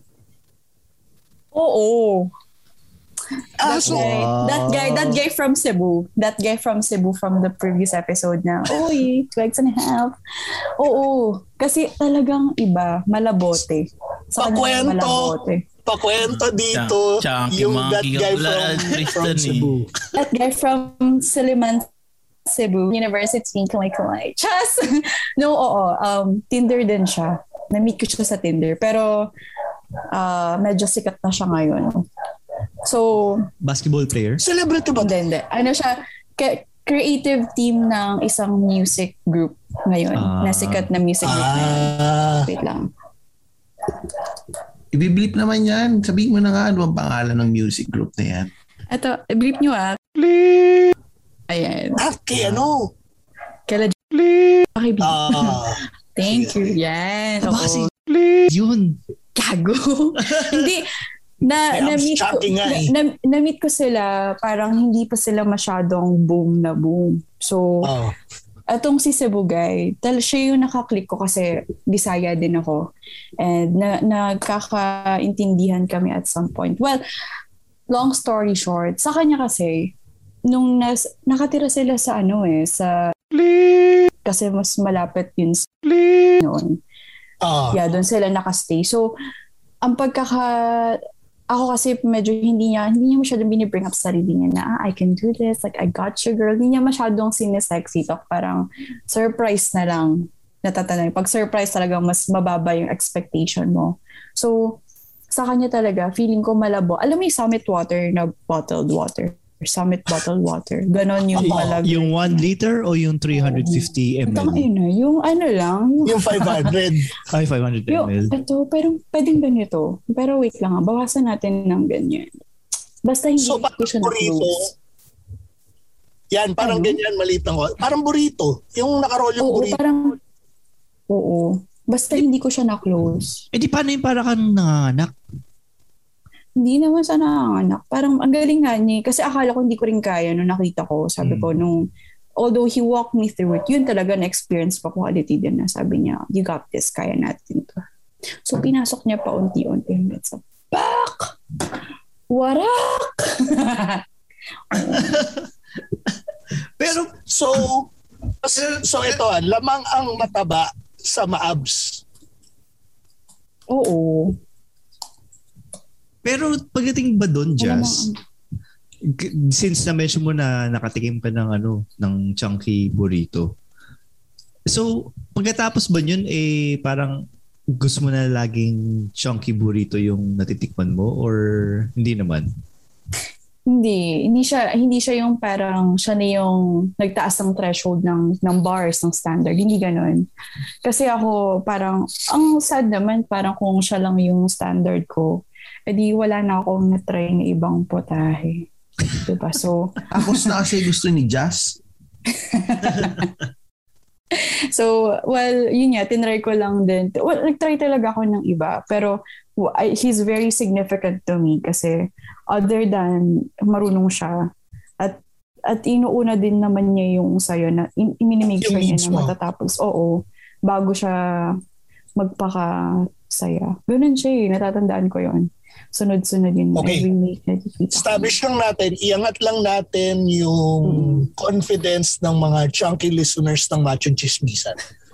Oo. That guy from Cebu. That guy from Cebu from the previous episode na, 2.5 legs. Oo. Kasi talagang iba, malabote. Pakwento dito yung that guy from Cebu. That guy from Suliman, Cebu University, Kalay. Chas! No, Tinder din siya. Na-meet ko siya sa Tinder. Pero medyo sikat na siya ngayon. So, basketball player? Celebrity ba? Hindi. Ano siya, creative team ng isang music group ngayon. Nasikat na music group ngayon. Wait lang. I-bleep naman yan. Sabihin mo na nga ano ang pangalan ng music group na yan. Ito, bleep nyo Bleep! Ayan. Kay ano? Kala bleep. Okay, bleep. Thank you. Yan. Kasi bleep. Yun. Gago. Hindi. Na-meet ko sila, parang hindi pa sila masyadong boom na boom. So, atong si Cebu guy, siya yung nakaklik ko kasi Bisaya din ako. And nagkakaintindihan kami at some point. Well, long story short, sa kanya kasi, nung nakatira sila sa sa kasi mas malapit yun sa noon. Doon sila nakastay. So, ang ako kasi medyo hindi niya masyadong binibring up sa sarili niya na I can do this, like I got you girl. Hindi niya masyadong sinesexy talk, parang surprise na lang natatanong. Pag surprise talaga mas mababa yung expectation mo. So sa kanya talaga feeling ko malabo. Alam mo yung Summit water na bottled water? Summit bottled water. Ganon yung malabo. Yung 1 liter o yung 350 ml? Yung lang. Yung 500. Ay, 500 ml. Ito, pero pwedeng ganito. Pero wait lang, bawasan natin ng ganyan. Basta hindi ko siya na-close. Yan, parang ganyan, maliit lang ko. Parang burrito. Yung nakaroll yung burrito. Oo. Basta hindi ko siya na-close. Di paano yung parang kang nanganak? Hindi naman sa nanganak. Parang ang galing nga niya. Kasi akala ko hindi ko rin kaya nung nakita ko. Sabi ko although he walked me through it, yun talaga na-experience pa quality din na sabi niya, you got this, kaya natin to. So pinasok niya pa unti-unti. So, pak! Warak! Pero, so ito, lamang ang mataba sa maabs. Oo. Pero pagdating ba doon, Jazz, since na-mention mo na nakatikim ka ng chunky burrito, so pagkatapos ba yun, parang gusto mo na laging chunky burrito yung natitikman mo or hindi naman? Hindi siya yung parang siya na yung nagtaas ng threshold ng bars, ng standard. Hindi ganoon. Kasi ako parang, ang sad naman parang kung siya lang yung standard ko, edi wala na akong na-try na ibang potahe. Diba? So, ako na kasi gusto ni Jazz. So, well, yun nga, tinry ko lang din. Well, nagtry talaga ako ng iba. Pero he's very significant to me kasi other than marunong siya at inuuna din naman niya yung sayo na minimake sure niya na matatapos. Oo, bago siya magpakasaya. Ganun siya eh. Natatandaan ko yon. Sunod-sunod yun. Okay. Establish lang natin, iangat lang natin yung confidence ng mga chunky listeners ng Machong Chismisan.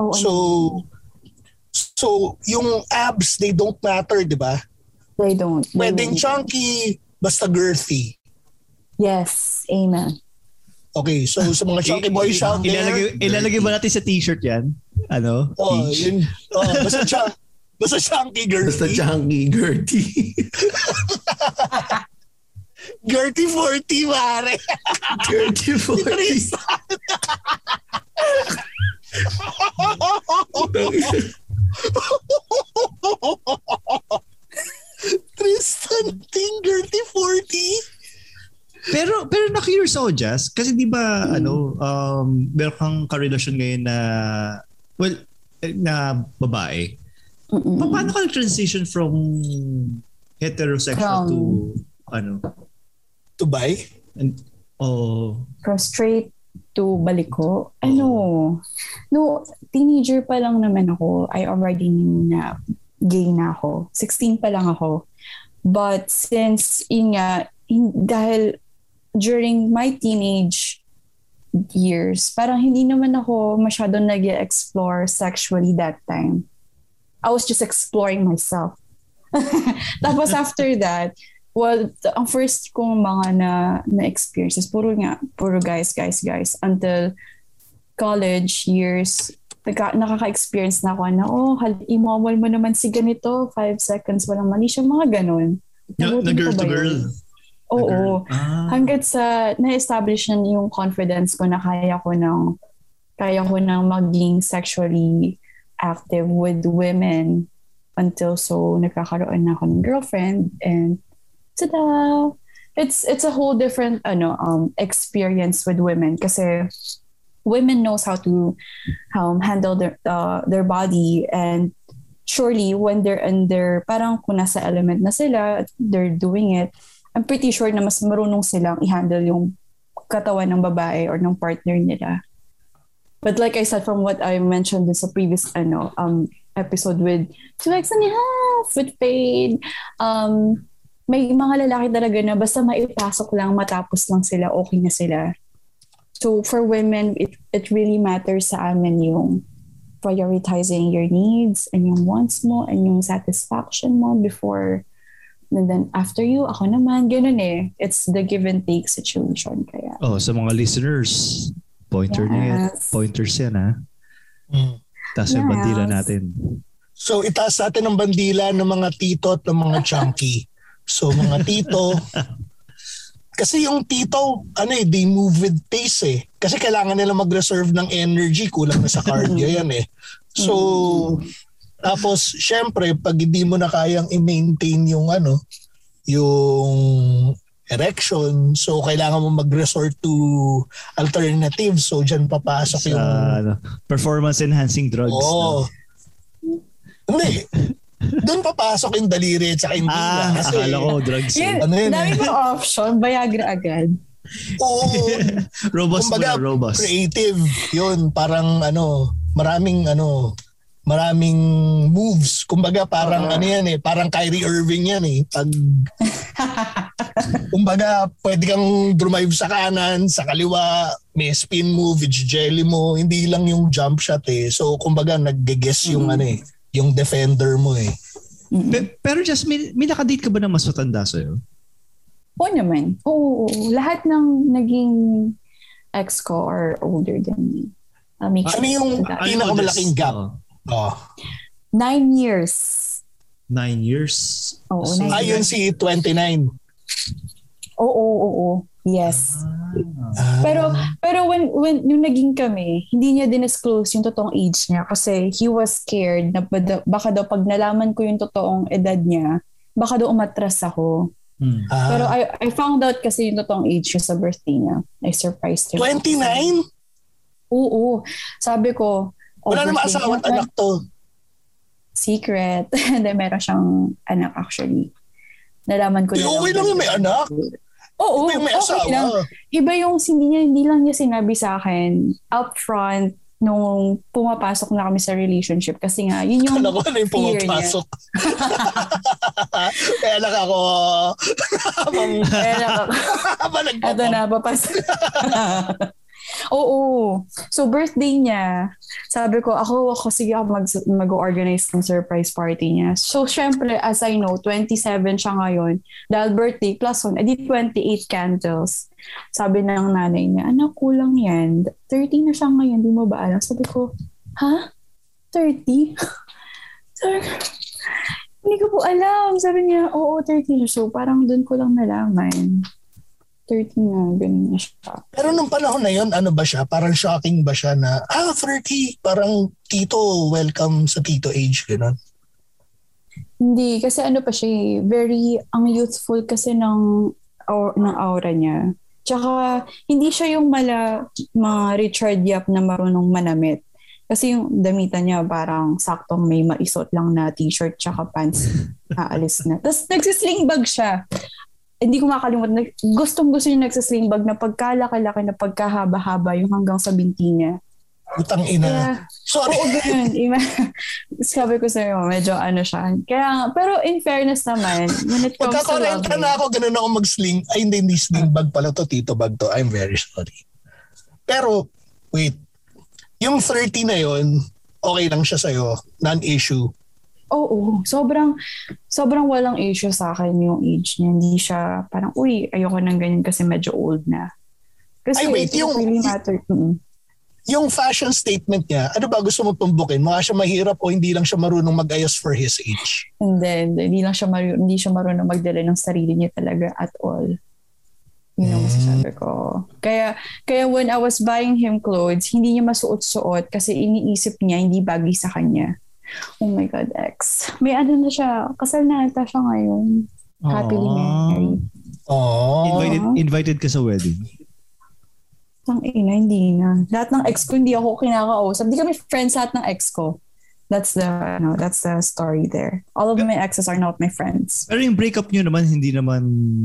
So, yung abs, they don't matter, di ba? They don't. Pwedeng chunky, basta girthy. Yes. Amen. Okay, so sa mga chunky boys out there... Ilalagay ba natin sa t-shirt yan? Ano? Yun. Basta chunky girthy. Basta chunky girthy. Girthy 40, mare. Girthy 40. Tristan Ting, Girthy 40. Pero na-curious ako, Jazz, kasi di ba meron kang karelasyon ngayon na babae. Paano ka nag-transition from heterosexual to bi? From straight to baliko? Teenager pa lang naman ako. I already knew na gay na ako. 16 pa lang ako. But since dahil during my teenage years, parang hindi naman ako masyadong nag-explore sexually that time. I was just exploring myself. Tapos after that, well, ang first kong mga na-experiences, puro guys. Until college years, nakaka-experience na ako na, imawal mo naman si ganito, 5 seconds, walang mali siya, mga ganun. Na-girl to girl. Oo. Hanggat sa na-establish na yung confidence ko na kaya ko nang maging sexually active with women until nagkakaroon na ako ng girlfriend and tada! It's a whole different experience with women kasi women knows how to handle their body, and surely when they're under parang kung nasa element na sila, they're doing it, I'm pretty sure na mas marunong silang i-handle yung katawan ng babae or ng partner nila. But like I said, from what I mentioned in sa previous episode with 2 X and a Half with Fade, may mga lalaki talaga na basta maipasok lang, matapos lang sila, okay na sila. So for women, it really matters sa amin yung prioritizing your needs and yung wants mo and yung satisfaction mo before. And then after you, ako naman, ganun eh. It's the give and take situation kaya. Sa mga listeners, pointers yan ha. Taas yung bandila natin. So itaas natin ang bandila ng mga tito at ng mga chunky. So mga tito, kasi yung tito, they move with pace eh. Kasi kailangan nila mag-reserve ng energy, kulang na sa cardio yan eh. So tapos, syempre, pag hindi mo na kayang i-maintain yung erection, so kailangan mo mag-resort to alternatives. So, dyan papasok yung... performance-enhancing drugs. Oo. Hindi. Doon papasok yung daliri at saka yung dila. Akala ko drugs. Dami pa option, Viagra agad. Oo. Robust. Creative. Yun, parang maraming moves. Kumbaga parang parang Kyrie Irving yan eh. Kumbaga pwede kang drive sa kanan, sa kaliwa, may spin move, jelly mo, hindi lang yung jump shot eh. So kumbaga nag-guess yung yung defender mo eh. Pero just may nakadate ka ba na mas matanda sa'yo? Oo naman. Oo. Lahat ng naging ex ko are older than me. Ano yung pinakamalaking gap? 9 years. 9 years? Oo, 9 years. Ayun si 29. Oo. Yes. Pero when yung naging kami, hindi niya dinisclose yung totoong age niya kasi he was scared na baka daw pag nalaman ko yung totoong edad niya, baka daw umatras ako. Pero I found out kasi yung totoong age niya sa birthday niya. I surprised him. 29? Oo. Sabi ko, wala naman asawa at anak to. Secret. Hindi, meron siyang anak actually. Nalaman ko na okay lang yung may anak. Oo, iba yung may asawa. Lang. Iba yung hindi lang niya sinabi sa akin upfront nung pumapasok na kami sa relationship kasi nga yun yung kala ko na yung pumapasok. Kaya lang ako ito na papasok. Oo. So birthday niya, sabi ko, ako sige ako mag-organize ng surprise party niya. So syempre, as I know, 27 siya ngayon. Dahil birthday plus 1, edi 28 candles. Sabi ng nanay niya, anak, kulang yan. 30 na siya ngayon, di mo ba alam? Sabi ko, ha? 30? Sabi ko, hindi ko po alam. Sabi niya, oo, 30 siya. So parang dun ko lang nalaman. 30 na, ganun na siya. Pero nung panahon na yun, ano ba siya? Parang shocking ba siya na, 30, parang tito, welcome sa tito age, gano'n? Hindi, kasi ano pa siya, ang youthful kasi ng aura niya. Tsaka, hindi siya yung mga Richard Yap na marunong manamit. Kasi yung damitan niya parang saktong may maisot lang na t-shirt tsaka pants, aalis na. Tapos nagsisling bag siya. Hindi ko makalimutan, gustong-gusto niya nagsasling bag na pagkalaki-laki na pagkahaba-haba yung hanggang sa binti niya. Utang ina. Sorry. Oo, ganun. Sabi ko sa'yo, medyo ano siya. Kaya, pero in fairness naman, when it comes to loving. Pagka-40 na ako, ganun ako mag-sling. Ay, hindi sling bag pala to, tito bag to. I'm very sorry. Pero, wait. Yung 30 na yon, okay lang siya sa'yo. Non-issue. Oo, sobrang walang issue sa akin yung age niya. Hindi siya parang, uy, ayoko nang ganyan kasi medyo old na. Kasi yung fashion statement niya, ano ba gusto mo tumbukin? Mukha siya mahirap o hindi lang siya marunong mag-ayos for his age? Hindi siya marunong magdala ng sarili niya talaga at all. Yun ang masasabi ko. Kaya when I was buying him clothes, hindi niya masuot-suot kasi iniisip niya hindi bagay sa kanya. Oh my God, ex. May ano na siya. Kasal na ata siya ngayon. Happily married. Invited ka sa wedding? Hindi na. Lahat ng ex ko, hindi ako kinakausap. Hindi kami friends lahat ng ex ko. That's the story there. All of my exes are not my friends. Pero yung breakup nyo naman, hindi naman...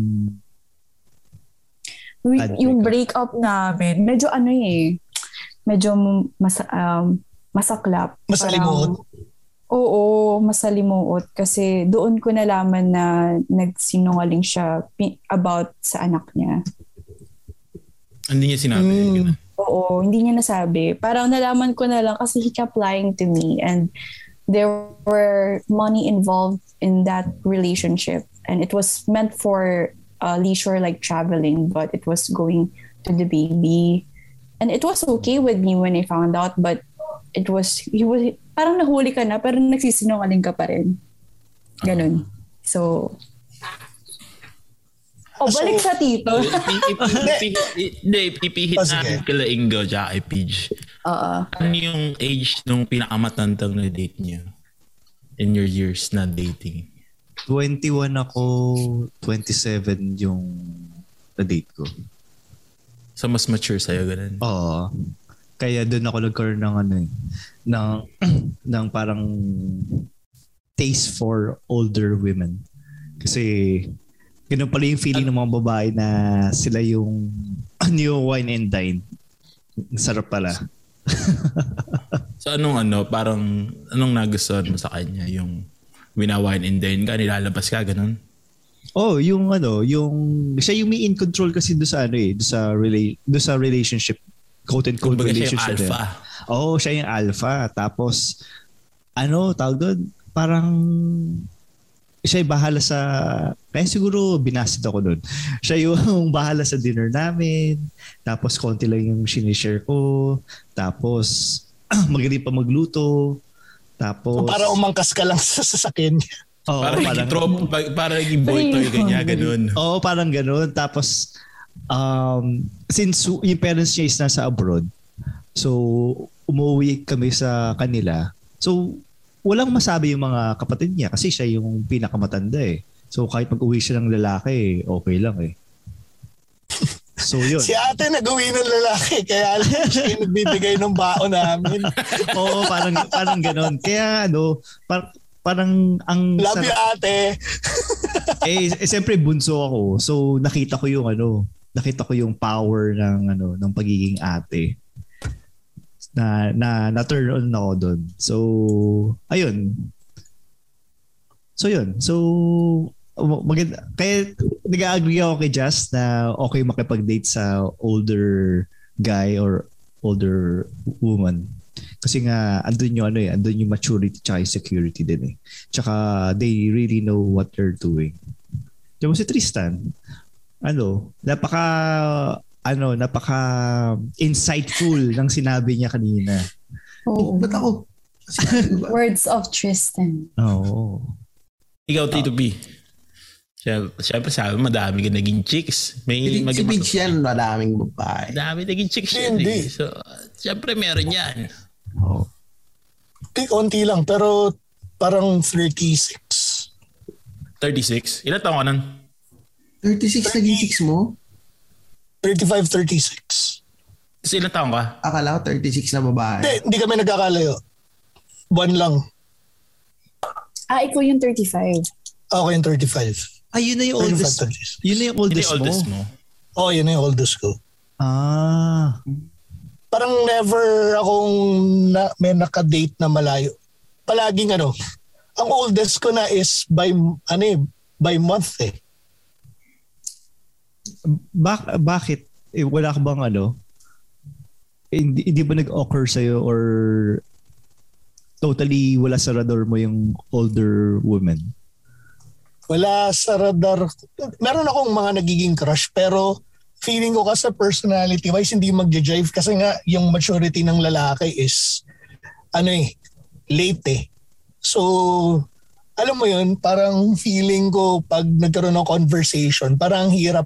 Yung breakup namin, medyo medyo masaklap. Masalimuot. Oo, masalimuot kasi doon ko nalaman na nagsinungaling siya about sa anak niya. Hindi niya sinabi. Oo, hindi niya nasabi. Parang nalaman ko na lang kasi he kept lying to me and there were money involved in that relationship and it was meant for leisure like traveling but it was going to the baby. And it was okay with me when I found out but he was parang nahuli ka na pero nagsisinungaling ka pa rin. Ganun. So balik sa tito. Ipihit natin kila Ingo tsaka kay Pidge. Ano yung age nung pinakamatandang na date niyo in your years na dating? 21 ako, 27 yung na-date ko. So mas mature sa'yo, ganun? Oo. Kaya doon ako nagkaroon ng parang taste for older women. Kasi ganun pala yung feeling ng mga babae na sila yung new wine and dine. Sarap pala. So anong nagustuhan mo sa kanya? Yung wina-wine and dine ka, nilalabas ka, ganun? Yung siya yung may in control kasi doon sa relationship, quote and quote relationship. Siya yung alpha. Siya yung alpha. Tapos tawag doon, parang siya yung bahala sa, kaya siguro binasid ako doon. Siya yung bahala sa dinner namin. Tapos konti lang yung sinishare ko. Tapos magaling pa magluto. Tapos para umangkas ka lang sa sasakyan niya. Para naging boy toy ganyan. Parang ganun. Tapos since yung parents niya is nasa abroad, so umuwi kami sa kanila. So walang masabi yung mga kapatid niya kasi siya yung pinakamatanda eh. So kahit mag-uwi siya ng lalaki, okay lang eh. So yun. Si ate nag-uwi ng lalaki kaya siya yung nagbibigay ng baon namin. Oo, parang gano'n. Kaya parang ang love you ate. Siyempre bunso ako. So nakita ko yung power ng pagiging ate. Na turn on ako doon. So ayun. So maganda. Kaya nag-agree ako kay Jazz na okay makipag-date sa older guy or older woman. Kasi nga andun yung maturity tsaka yung security din eh. Tsaka they really know what they're doing. Diba si Tristan? Napaka insightful ng sinabi niya kanina. Oh, ba't ako? Words of Tristan. Oo. Ikaw, Tito B. Siyempre sabi, madami ka naging chicks. Si Pidge yan, madaming babae. Madami naging chicks yan. So, siyempre meron yan. Oh. Konti lang, pero parang 36. 36? Ilan taon ka nun? 36 naging chicks mo? 35, 36. So, ilan taon ka? Akala ko 36 na babae. Hindi kami nagkakalayo. Buwan lang. Ikaw yung 35. Ako yung 35. Yun na yung oldest. Yun na yung oldest mo? Oo, yun na yung oldest ko. Parang never akong may nakadate na malayo. Palaging ang oldest ko na is by month eh. Bakit? Wala ka bang hindi ba nag-occur sa'yo or totally wala sa radar mo yung older woman? Wala sa radar. Meron akong mga nagiging crush pero feeling ko kasi personality-wise hindi magja-jive kasi nga yung maturity ng lalaki is late eh. So, alam mo yun, parang feeling ko pag nagkaroon ng conversation, parang hirap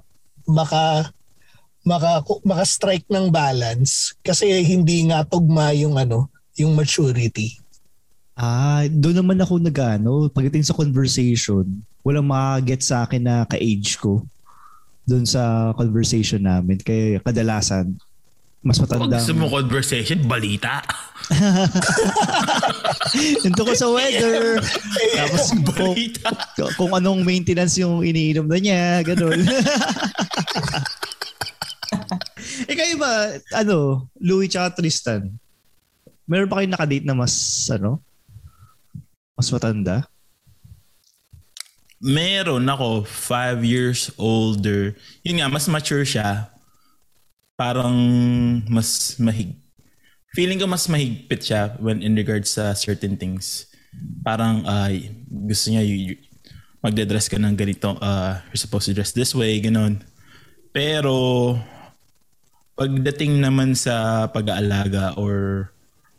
maka-strike ng balance kasi hindi nga tugma yung maturity. Doon naman ako pagdating sa conversation, walang makaget sa akin na ka-age ko doon sa conversation namin. Kaya kadalasan, mas matanda. Gusto mo conversation? Balita. Ito ko sa weather. Tapos kung anong maintenance yung iniinom na niya, gano'n. Kayo ba, Louie tsaka Tristan, meron pa kayo nakadate na mas matanda? Meron ako 5 years older. Yun nga, mas mature siya. Parang mas feeling ko mas mahigpit siya when in regards sa certain things. Parang gusto niya magde-dress ka ng ganito. You're supposed to dress this way, ganon. Pero pagdating naman sa pag-aalaga or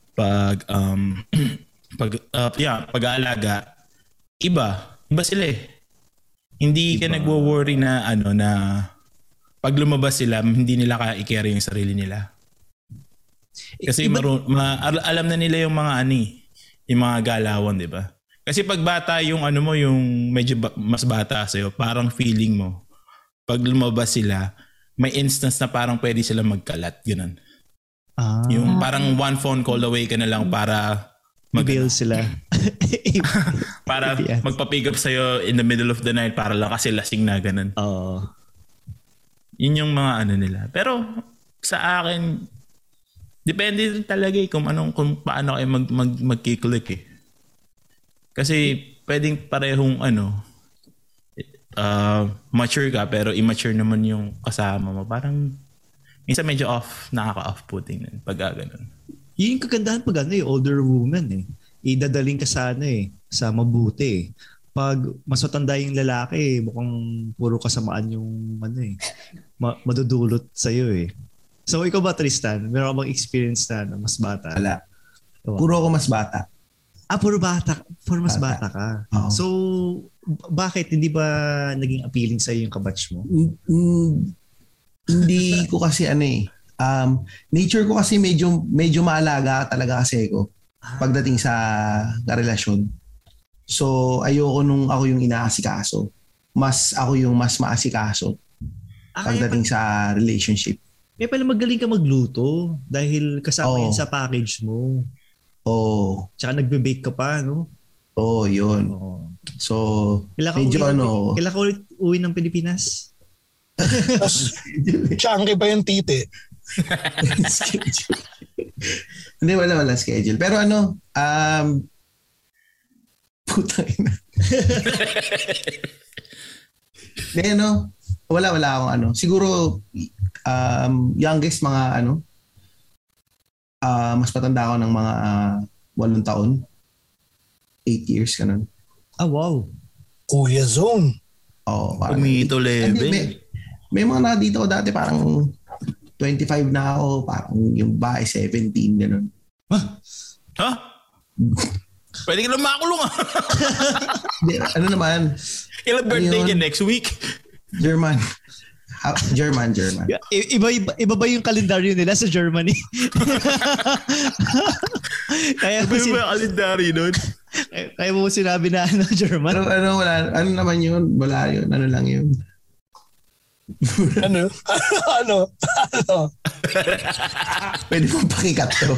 pag-aalaga, iba sila eh. Hindi ka nagwo-worry na na pag lumabas sila, hindi nila kaya i-carry yung sarili nila. Kasi alam na nila yung mga yung mga galawan, 'di ba? Kasi pag bata yung yung medyo mas bata sa'yo, parang feeling mo pag lumabas sila, may instance na parang pwede sila magkalat, ganun. Yung parang one phone call away ka na lang para mag-bail sila. Para magpa-pick up sa'yo in the middle of the night para lang kasi lasing na ganun. Yun yung mga nila. Pero sa akin, depende talaga kung paano kayo mag-click eh. Kasi pwedeng parehong mature ka pero immature naman yung kasama mo. Parang minsan medyo nakaka-off-putting pag ganun. Yung kagandahan pag yung older woman eh. Idadaling ka sa sa mabuti eh. Pag mas matanda yung lalaki, mukhang puro kasamaan yung madudulot sa'yo eh. So ikaw ba, Tristan? Meron ka bang experience na mas bata? Wala. Puro ako mas bata. Puro bata. Puro mas bata ka. Oo. So bakit hindi ba naging appealing sa'yo yung kabatch mo? Hindi ko kasi nature ko kasi medyo maalaga talaga kasi ako pagdating sa relasyon. So ayoko nung ako yung inaasikaso. Ako yung mas maasikaso. pagdating sa relationship. Kaya pala magaling ka magluto dahil kasama yun sa package mo. Oo. Tsaka nagbe-bake ka pa, no? Oo, yun. So, medyo kailan ka ulit uwi ng Pilipinas? Tapos, chunky pa yung titi. Schedule. Hindi, wala schedule. Pero putang ina. Hindi, wala akong siguro, youngest mga mas patanda ako ng mga 8 taon. 8 years, ganun. Ah, wow. Kuya Zone. Oo. Kumito level. May mga nakadito ko dati parang 25 na ako, parang yung bahay 17, ganun. Ha? Pwede ka lang makulong Ano naman? Ilang birthday niya next week? German. Iba ba yung kalendaryo nila sa Germany? Kaya iba yung kalendaryo nun? Kaya mo sinabi na German? Pero wala. Ano naman yun? Wala yun. Ano lang yun? Ano? Pwede mong pakikat to.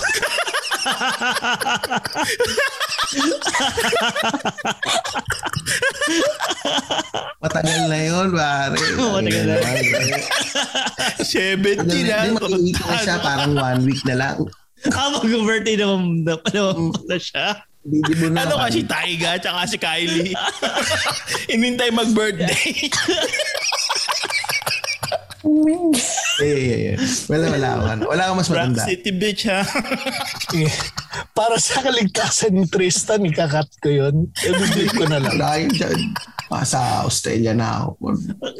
Matagal na yun, pare. Matagal na. 70 na. Mag-iito na siya, parang 1 week na lang. Mag-birthday naman na siya. Ano kasi Taiga tsaka si Kylie? Inintay mag-birthday. Yeah. Wala akong mas matanda. Rock City bitch, ha? Para sa kaligtasan ni Tristan, ikakat ko yun. I-delete ko na lang. Wala yun dyan. Sa Australia na ako.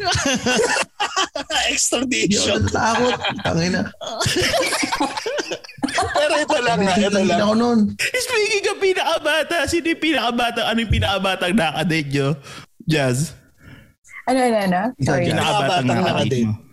Extradition. Takot. Tangina. Pero ito lang. Ako nun. Speaking of pinakabata, sino yung pinakabata? Ano yung pinakabatang nakadate nyo? Jazz? Ano? Sorry. Pinakabatang nakadate mo?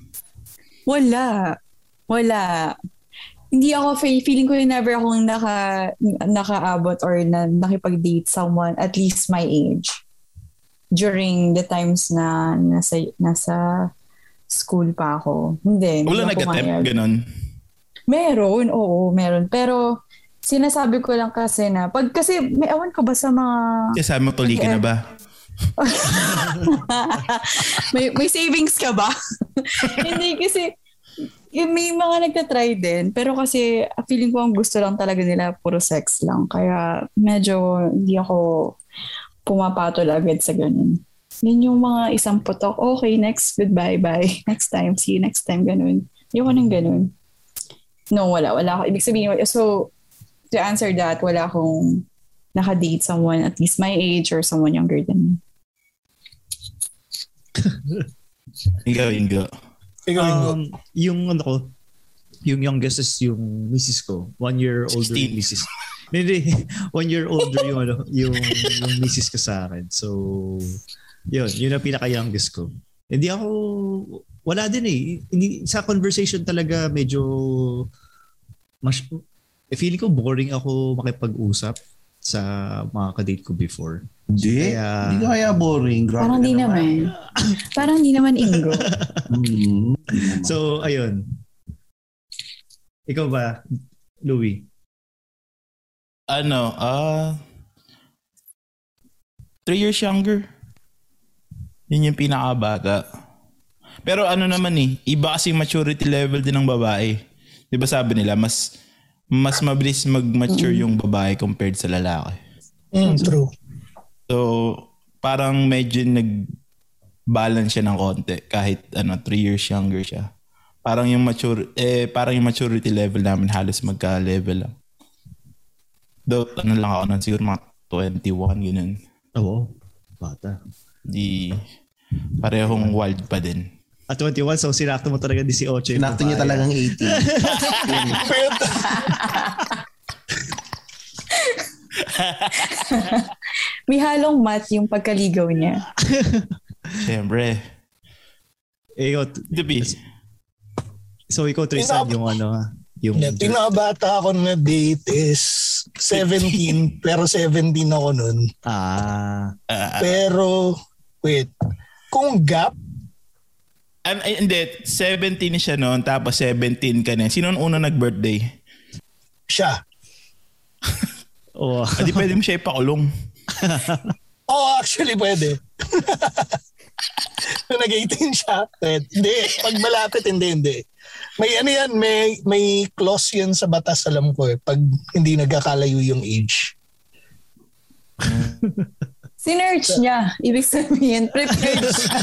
Wala. Hindi ako, feeling ko yung never akong nakaabot or nakipag-date someone at least my age. During the times na nasa school pa ako. Hindi. Wala nag-attempt, ganun? Meron. Pero sinasabi ko lang kasi na, kasi may awan ka ba sa mga... Kasi mo tuli ka na ba? may savings ka ba? Hindi kasi may mga nagtatry din pero kasi feeling ko ang gusto lang talaga nila puro sex lang kaya medyo hindi ako pumapatol agad sa ganun. Yun yung mga isang putok, okay, next, goodbye, bye, next time, see you next time, ganun. Yung nang ganun. No, wala ako. Ibig sabihin, so to answer that, wala akong nakadate someone at least my age or someone younger than me. Ikaw. Yung youngest is yung misis ko. 1 year older yung misis. Hindi. 1 year older yung misis ko sa akin. So, yun ang pinaka-youngest ko. Hindi ako, wala din eh. Hindi, sa conversation talaga medyo, feeling ko boring ako makipag-usap sa mga kadate ko before. Hindi ko kaya boring. Grabe parang di naman. Parang di naman Ingo. So, ayun. Ikaw ba, Louie? 3 years younger. Yun yung pinakabata. Pero naman iba kasi maturity level din ng babae. Di ba sabi nila, mas mabilis mag-mature yung babae compared sa lalaki. True. So, parang medyo nag-balance siya ng konti kahit 3 years younger siya. Parang yung maturity level namin halos magka-level lang. Though, lang ako nun, siguro mga 21, ganun. Oo, bata. Di, parehong wild pa din. At 21, so sinakto mo talaga 18. Sinakto niya talagang 18. May halong mat yung pagkaligaw niya. Siyempre. So ikaw, Tristan, yung pinakabata ako na date is 17 pero 17 ako nun. Pero wait, kung gap Hindi, 17 siya noon, tapos 17 ka na. Sino ang una nag-birthday? Siya. Hindi pwede mo siya ipakulong. Actually pwede. Kung nag-18 siya, hindi. Pag malapit, hindi. May may clause yan sa batas, alam ko pag hindi nagkakalayo yung age. Sinerch niya. Ibig sabihin, prepared siya.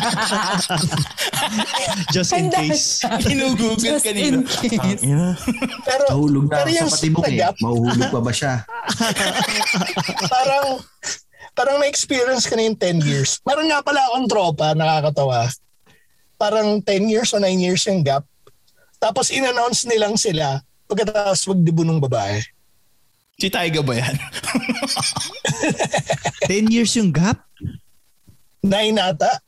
Just in case. Inugugol kanina. Pero, nahulog na pero sa patibok Mahuhulog pa ba siya? Parang na-experience ka na yung 10 years. Meron nga pala akong tropa, nakakatawa. Parang 10 years o 9 years yung gap. Tapos in-announce nilang sila pagkatapos magdibo ng babae. Si Taiga ba yan? 10 years yung gap? 9 ata.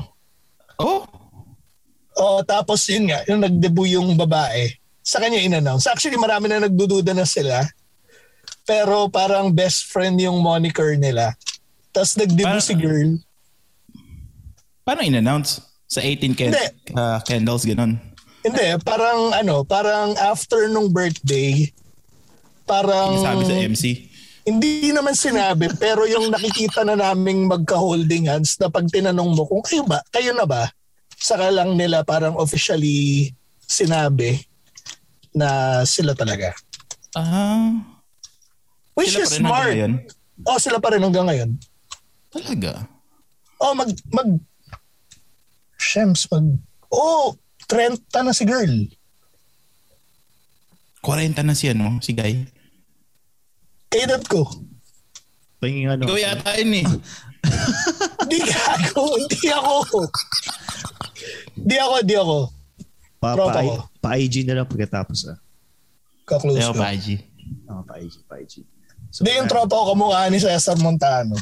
Tapos yun nga, yung nagdebut yung babae, sa kanya in-announce. Actually, marami na nagdududa na sila. Pero parang best friend yung moniker nila. Tapos nagdebut si girl. Paano in-announce? Sa 18 candles, gano'n? Hindi, parang after nung birthday, parang... Sinasabi sa MC? Hindi naman sinabi, pero yung nakikita na naming magka-holding hands na pag tinanong mo kung kayo na ba, saka lang nila parang officially sinabi na sila talaga. Which is smart. Sila pa rin hanggang ngayon. Talaga? 30 na si girl. 40 na siya, no? Si Guy. Edad ko. Ikaw yata yun eh. Hindi ako. Pa-IG na lang pagkatapos. Ka-close ko. Pa-IG. Pa-IG. So, yung tropa ko kamukha ni Cesar Montano.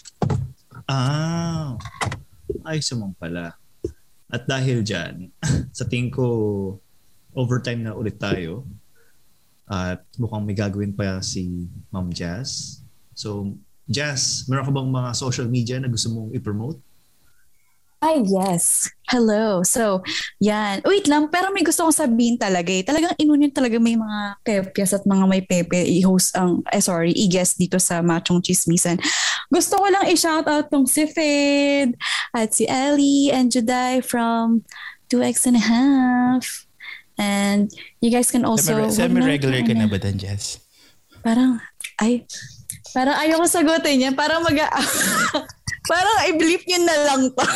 Ayos naman pala. At dahil dyan, sa tingin ko, overtime na ulit tayo. At mukhang may gagawin pa si Ma'am Jazz. So, Jazz, meron ka bang mga social media na gusto mong i-promote? Yes. Hello. So, yan. Wait lang, pero may gusto kong sabihin talaga eh. Talagang inunin talaga may mga pepyas at mga may pepe i-host i-guest dito sa Machong Chismisan. Gusto ko lang i-shoutout tong si Fade at si Ellie and Juday from 2X&a-half. And you guys can also... Semi-regular ka na ba dan, Jess? Parang ayoko sagutin yan. Parang parang i-bleep nyo na lang to.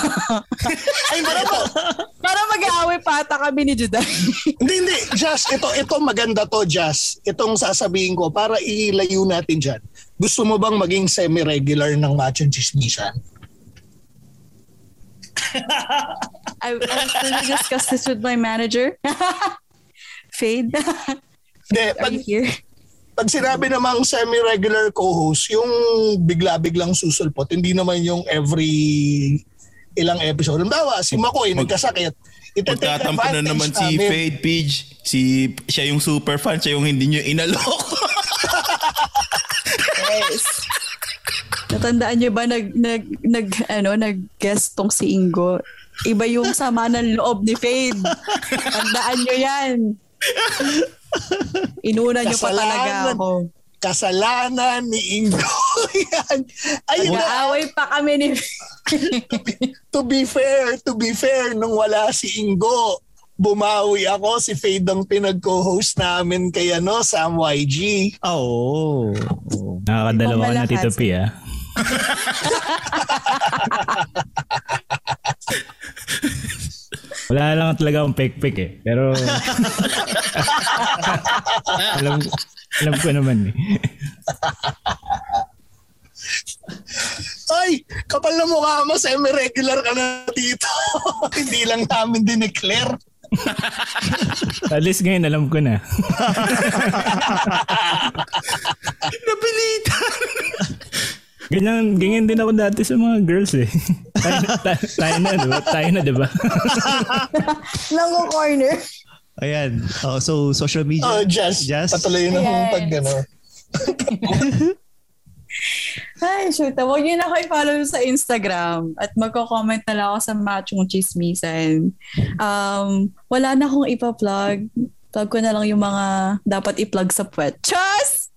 Parang mag-aaway pata kami ni Juday. Hindi. Jess, ito maganda to, Jess. Itong sasabihin ko para ilayo natin dyan. Gusto mo bang maging semi-regular ng Machong Chismisan? I will discuss this with my manager. Fade. Are you here? Pag sinabi namang semi-regular co-host, yung bigla-biglang susulpot, hindi naman yung every ilang episode. Halimbawa, si Makoy nagkasakit. Magtatampo na naman si Fade Page. Siya yung super fan, siya yung hindi nyo inalok. Yes. Natandaan niyo ba nag-guest tong si Ingo? Iba yung sama ng loob ni Fade. Tandaan niyo yan. Inuna niyo pa talaga ako. Kasalanan ni Ingo. Yan. Nag-aaway pa kami ni To be fair, nung wala si Ingo, bumawi ako, si Fade ang pinag-co-host namin kay Sam YG. Oh. Nakakadalawa ka na, Tito P, ah. Wala lang talaga akong pek-pek eh. Pero alam ko naman eh. Ay, kapal na mukha mo, semi-regular ka na dito. Hindi lang namin dineclare. At least ngayon alam ko na. Napilitan. Ganyan din ako dati sa mga girls eh. Tayo na, diba? Lango corner. Ayan. So, social media. Jazz. Patuloy na mong pag Ay, shoot. Huwag niyo na ako i-follow sa Instagram at magko-comment na lang ako sa Machong Chismisan. Wala na akong ipa-plug. Plug ko na lang yung mga dapat i-plug sa puwet. Chos!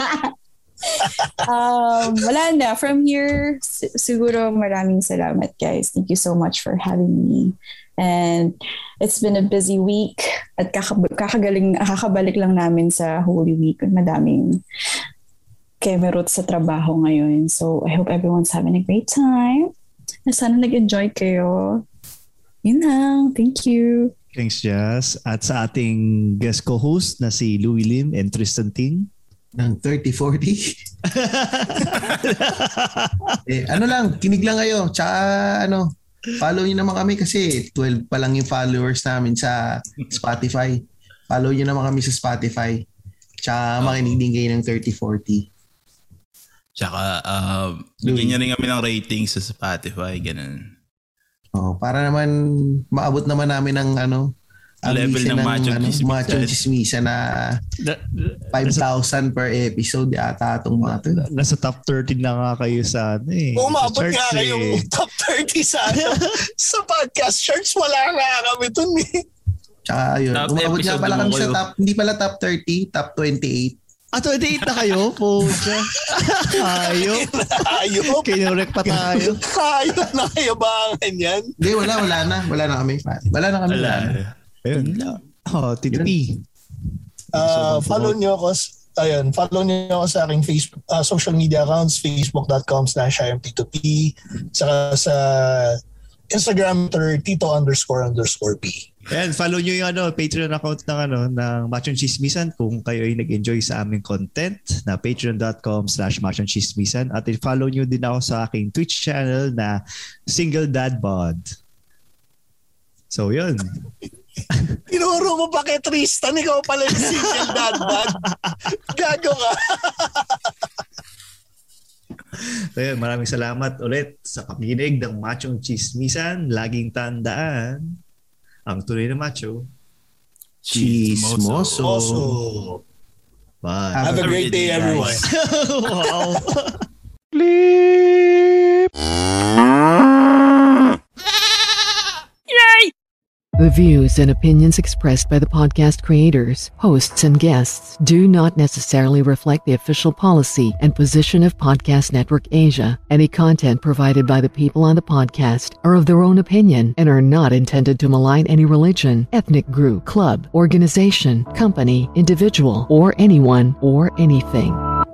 Wala na. From here, siguro maraming salamat, guys. Thank you so much for having me. And it's been a busy week at kakabalik lang namin sa Holy Week. Madaming kemerot sa trabaho ngayon. So, I hope everyone's having a great time. Sana nag-enjoy kayo. Yun lang. Thank you. Thanks, Jazz. At sa ating guest co-host na si Louie Lim and Tristan Ting. Ng 30-40. Ano lang, kinig lang kayo. Tsaka follow nyo naman kami kasi 12 pa lang yung followers namin sa Spotify. Follow nyo naman kami sa Spotify. Tsaka makinig din kayo ng 30-40. Tsaka, bigyan nyo rin kami ng ratings sa Spotify, ganun. Para naman, maabot naman namin ng level ng Machong Chismisan na 5,000 per episode yata itong mga ito. Nasa top 13 na nga kayo sa umabot nga kayong top 30 sa podcast charts. Wala nga kami dun Tsaka yun, umabot nga pala kami sa top, hindi pala top 30, top 28. 28 na kayo? Pucha. Ayop. Kinurek pa tayo. Ayop na kayo ba yan? Hindi, wala na. Wala na kami. Wala na kami. Ayun. TDP. Follow nyo ako. Follow nyo ako sa aking Facebook, social media accounts, facebook.com/IMT2P. Saka sa Instagram, Tito__P. Ayan, follow nyo yung Patreon account ng Machong Chismisan kung kayo ay nag-enjoy sa aming content na patreon.com/Machong Chismisan. At follow nyo din ako sa aking Twitch channel na Single Dad Bod. So, yun. Tinuro mo pa kay Tristan, ikaw pala yung Single Dad Bod. Gago ka. So, yun, maraming salamat ulit sa pakikinig ng Machong Chismisan. Laging tandaan, ang tunay na macho, chismoso. Bye. Have a great day, everyone. Wow. Bleep. Yay! The views and opinions expressed by the podcast creators, hosts, and guests do not necessarily reflect the official policy and position of Podcast Network Asia. Any content provided by the people on the podcast are of their own opinion and are not intended to malign any religion, ethnic group, club, organization, company, individual, or anyone or anything.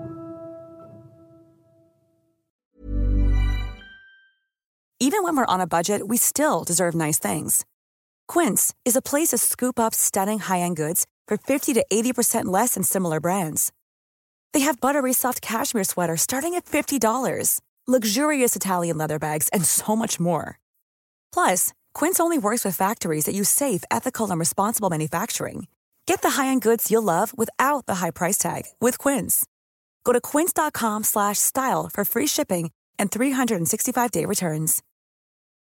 Even when we're on a budget, we still deserve nice things. Quince is a place to scoop up stunning high-end goods for 50 to 80% less than similar brands. They have buttery soft cashmere sweaters starting at $50, luxurious Italian leather bags, and so much more. Plus, Quince only works with factories that use safe, ethical, and responsible manufacturing. Get the high-end goods you'll love without the high price tag with Quince. Go to quince.com/style for free shipping and 365-day returns.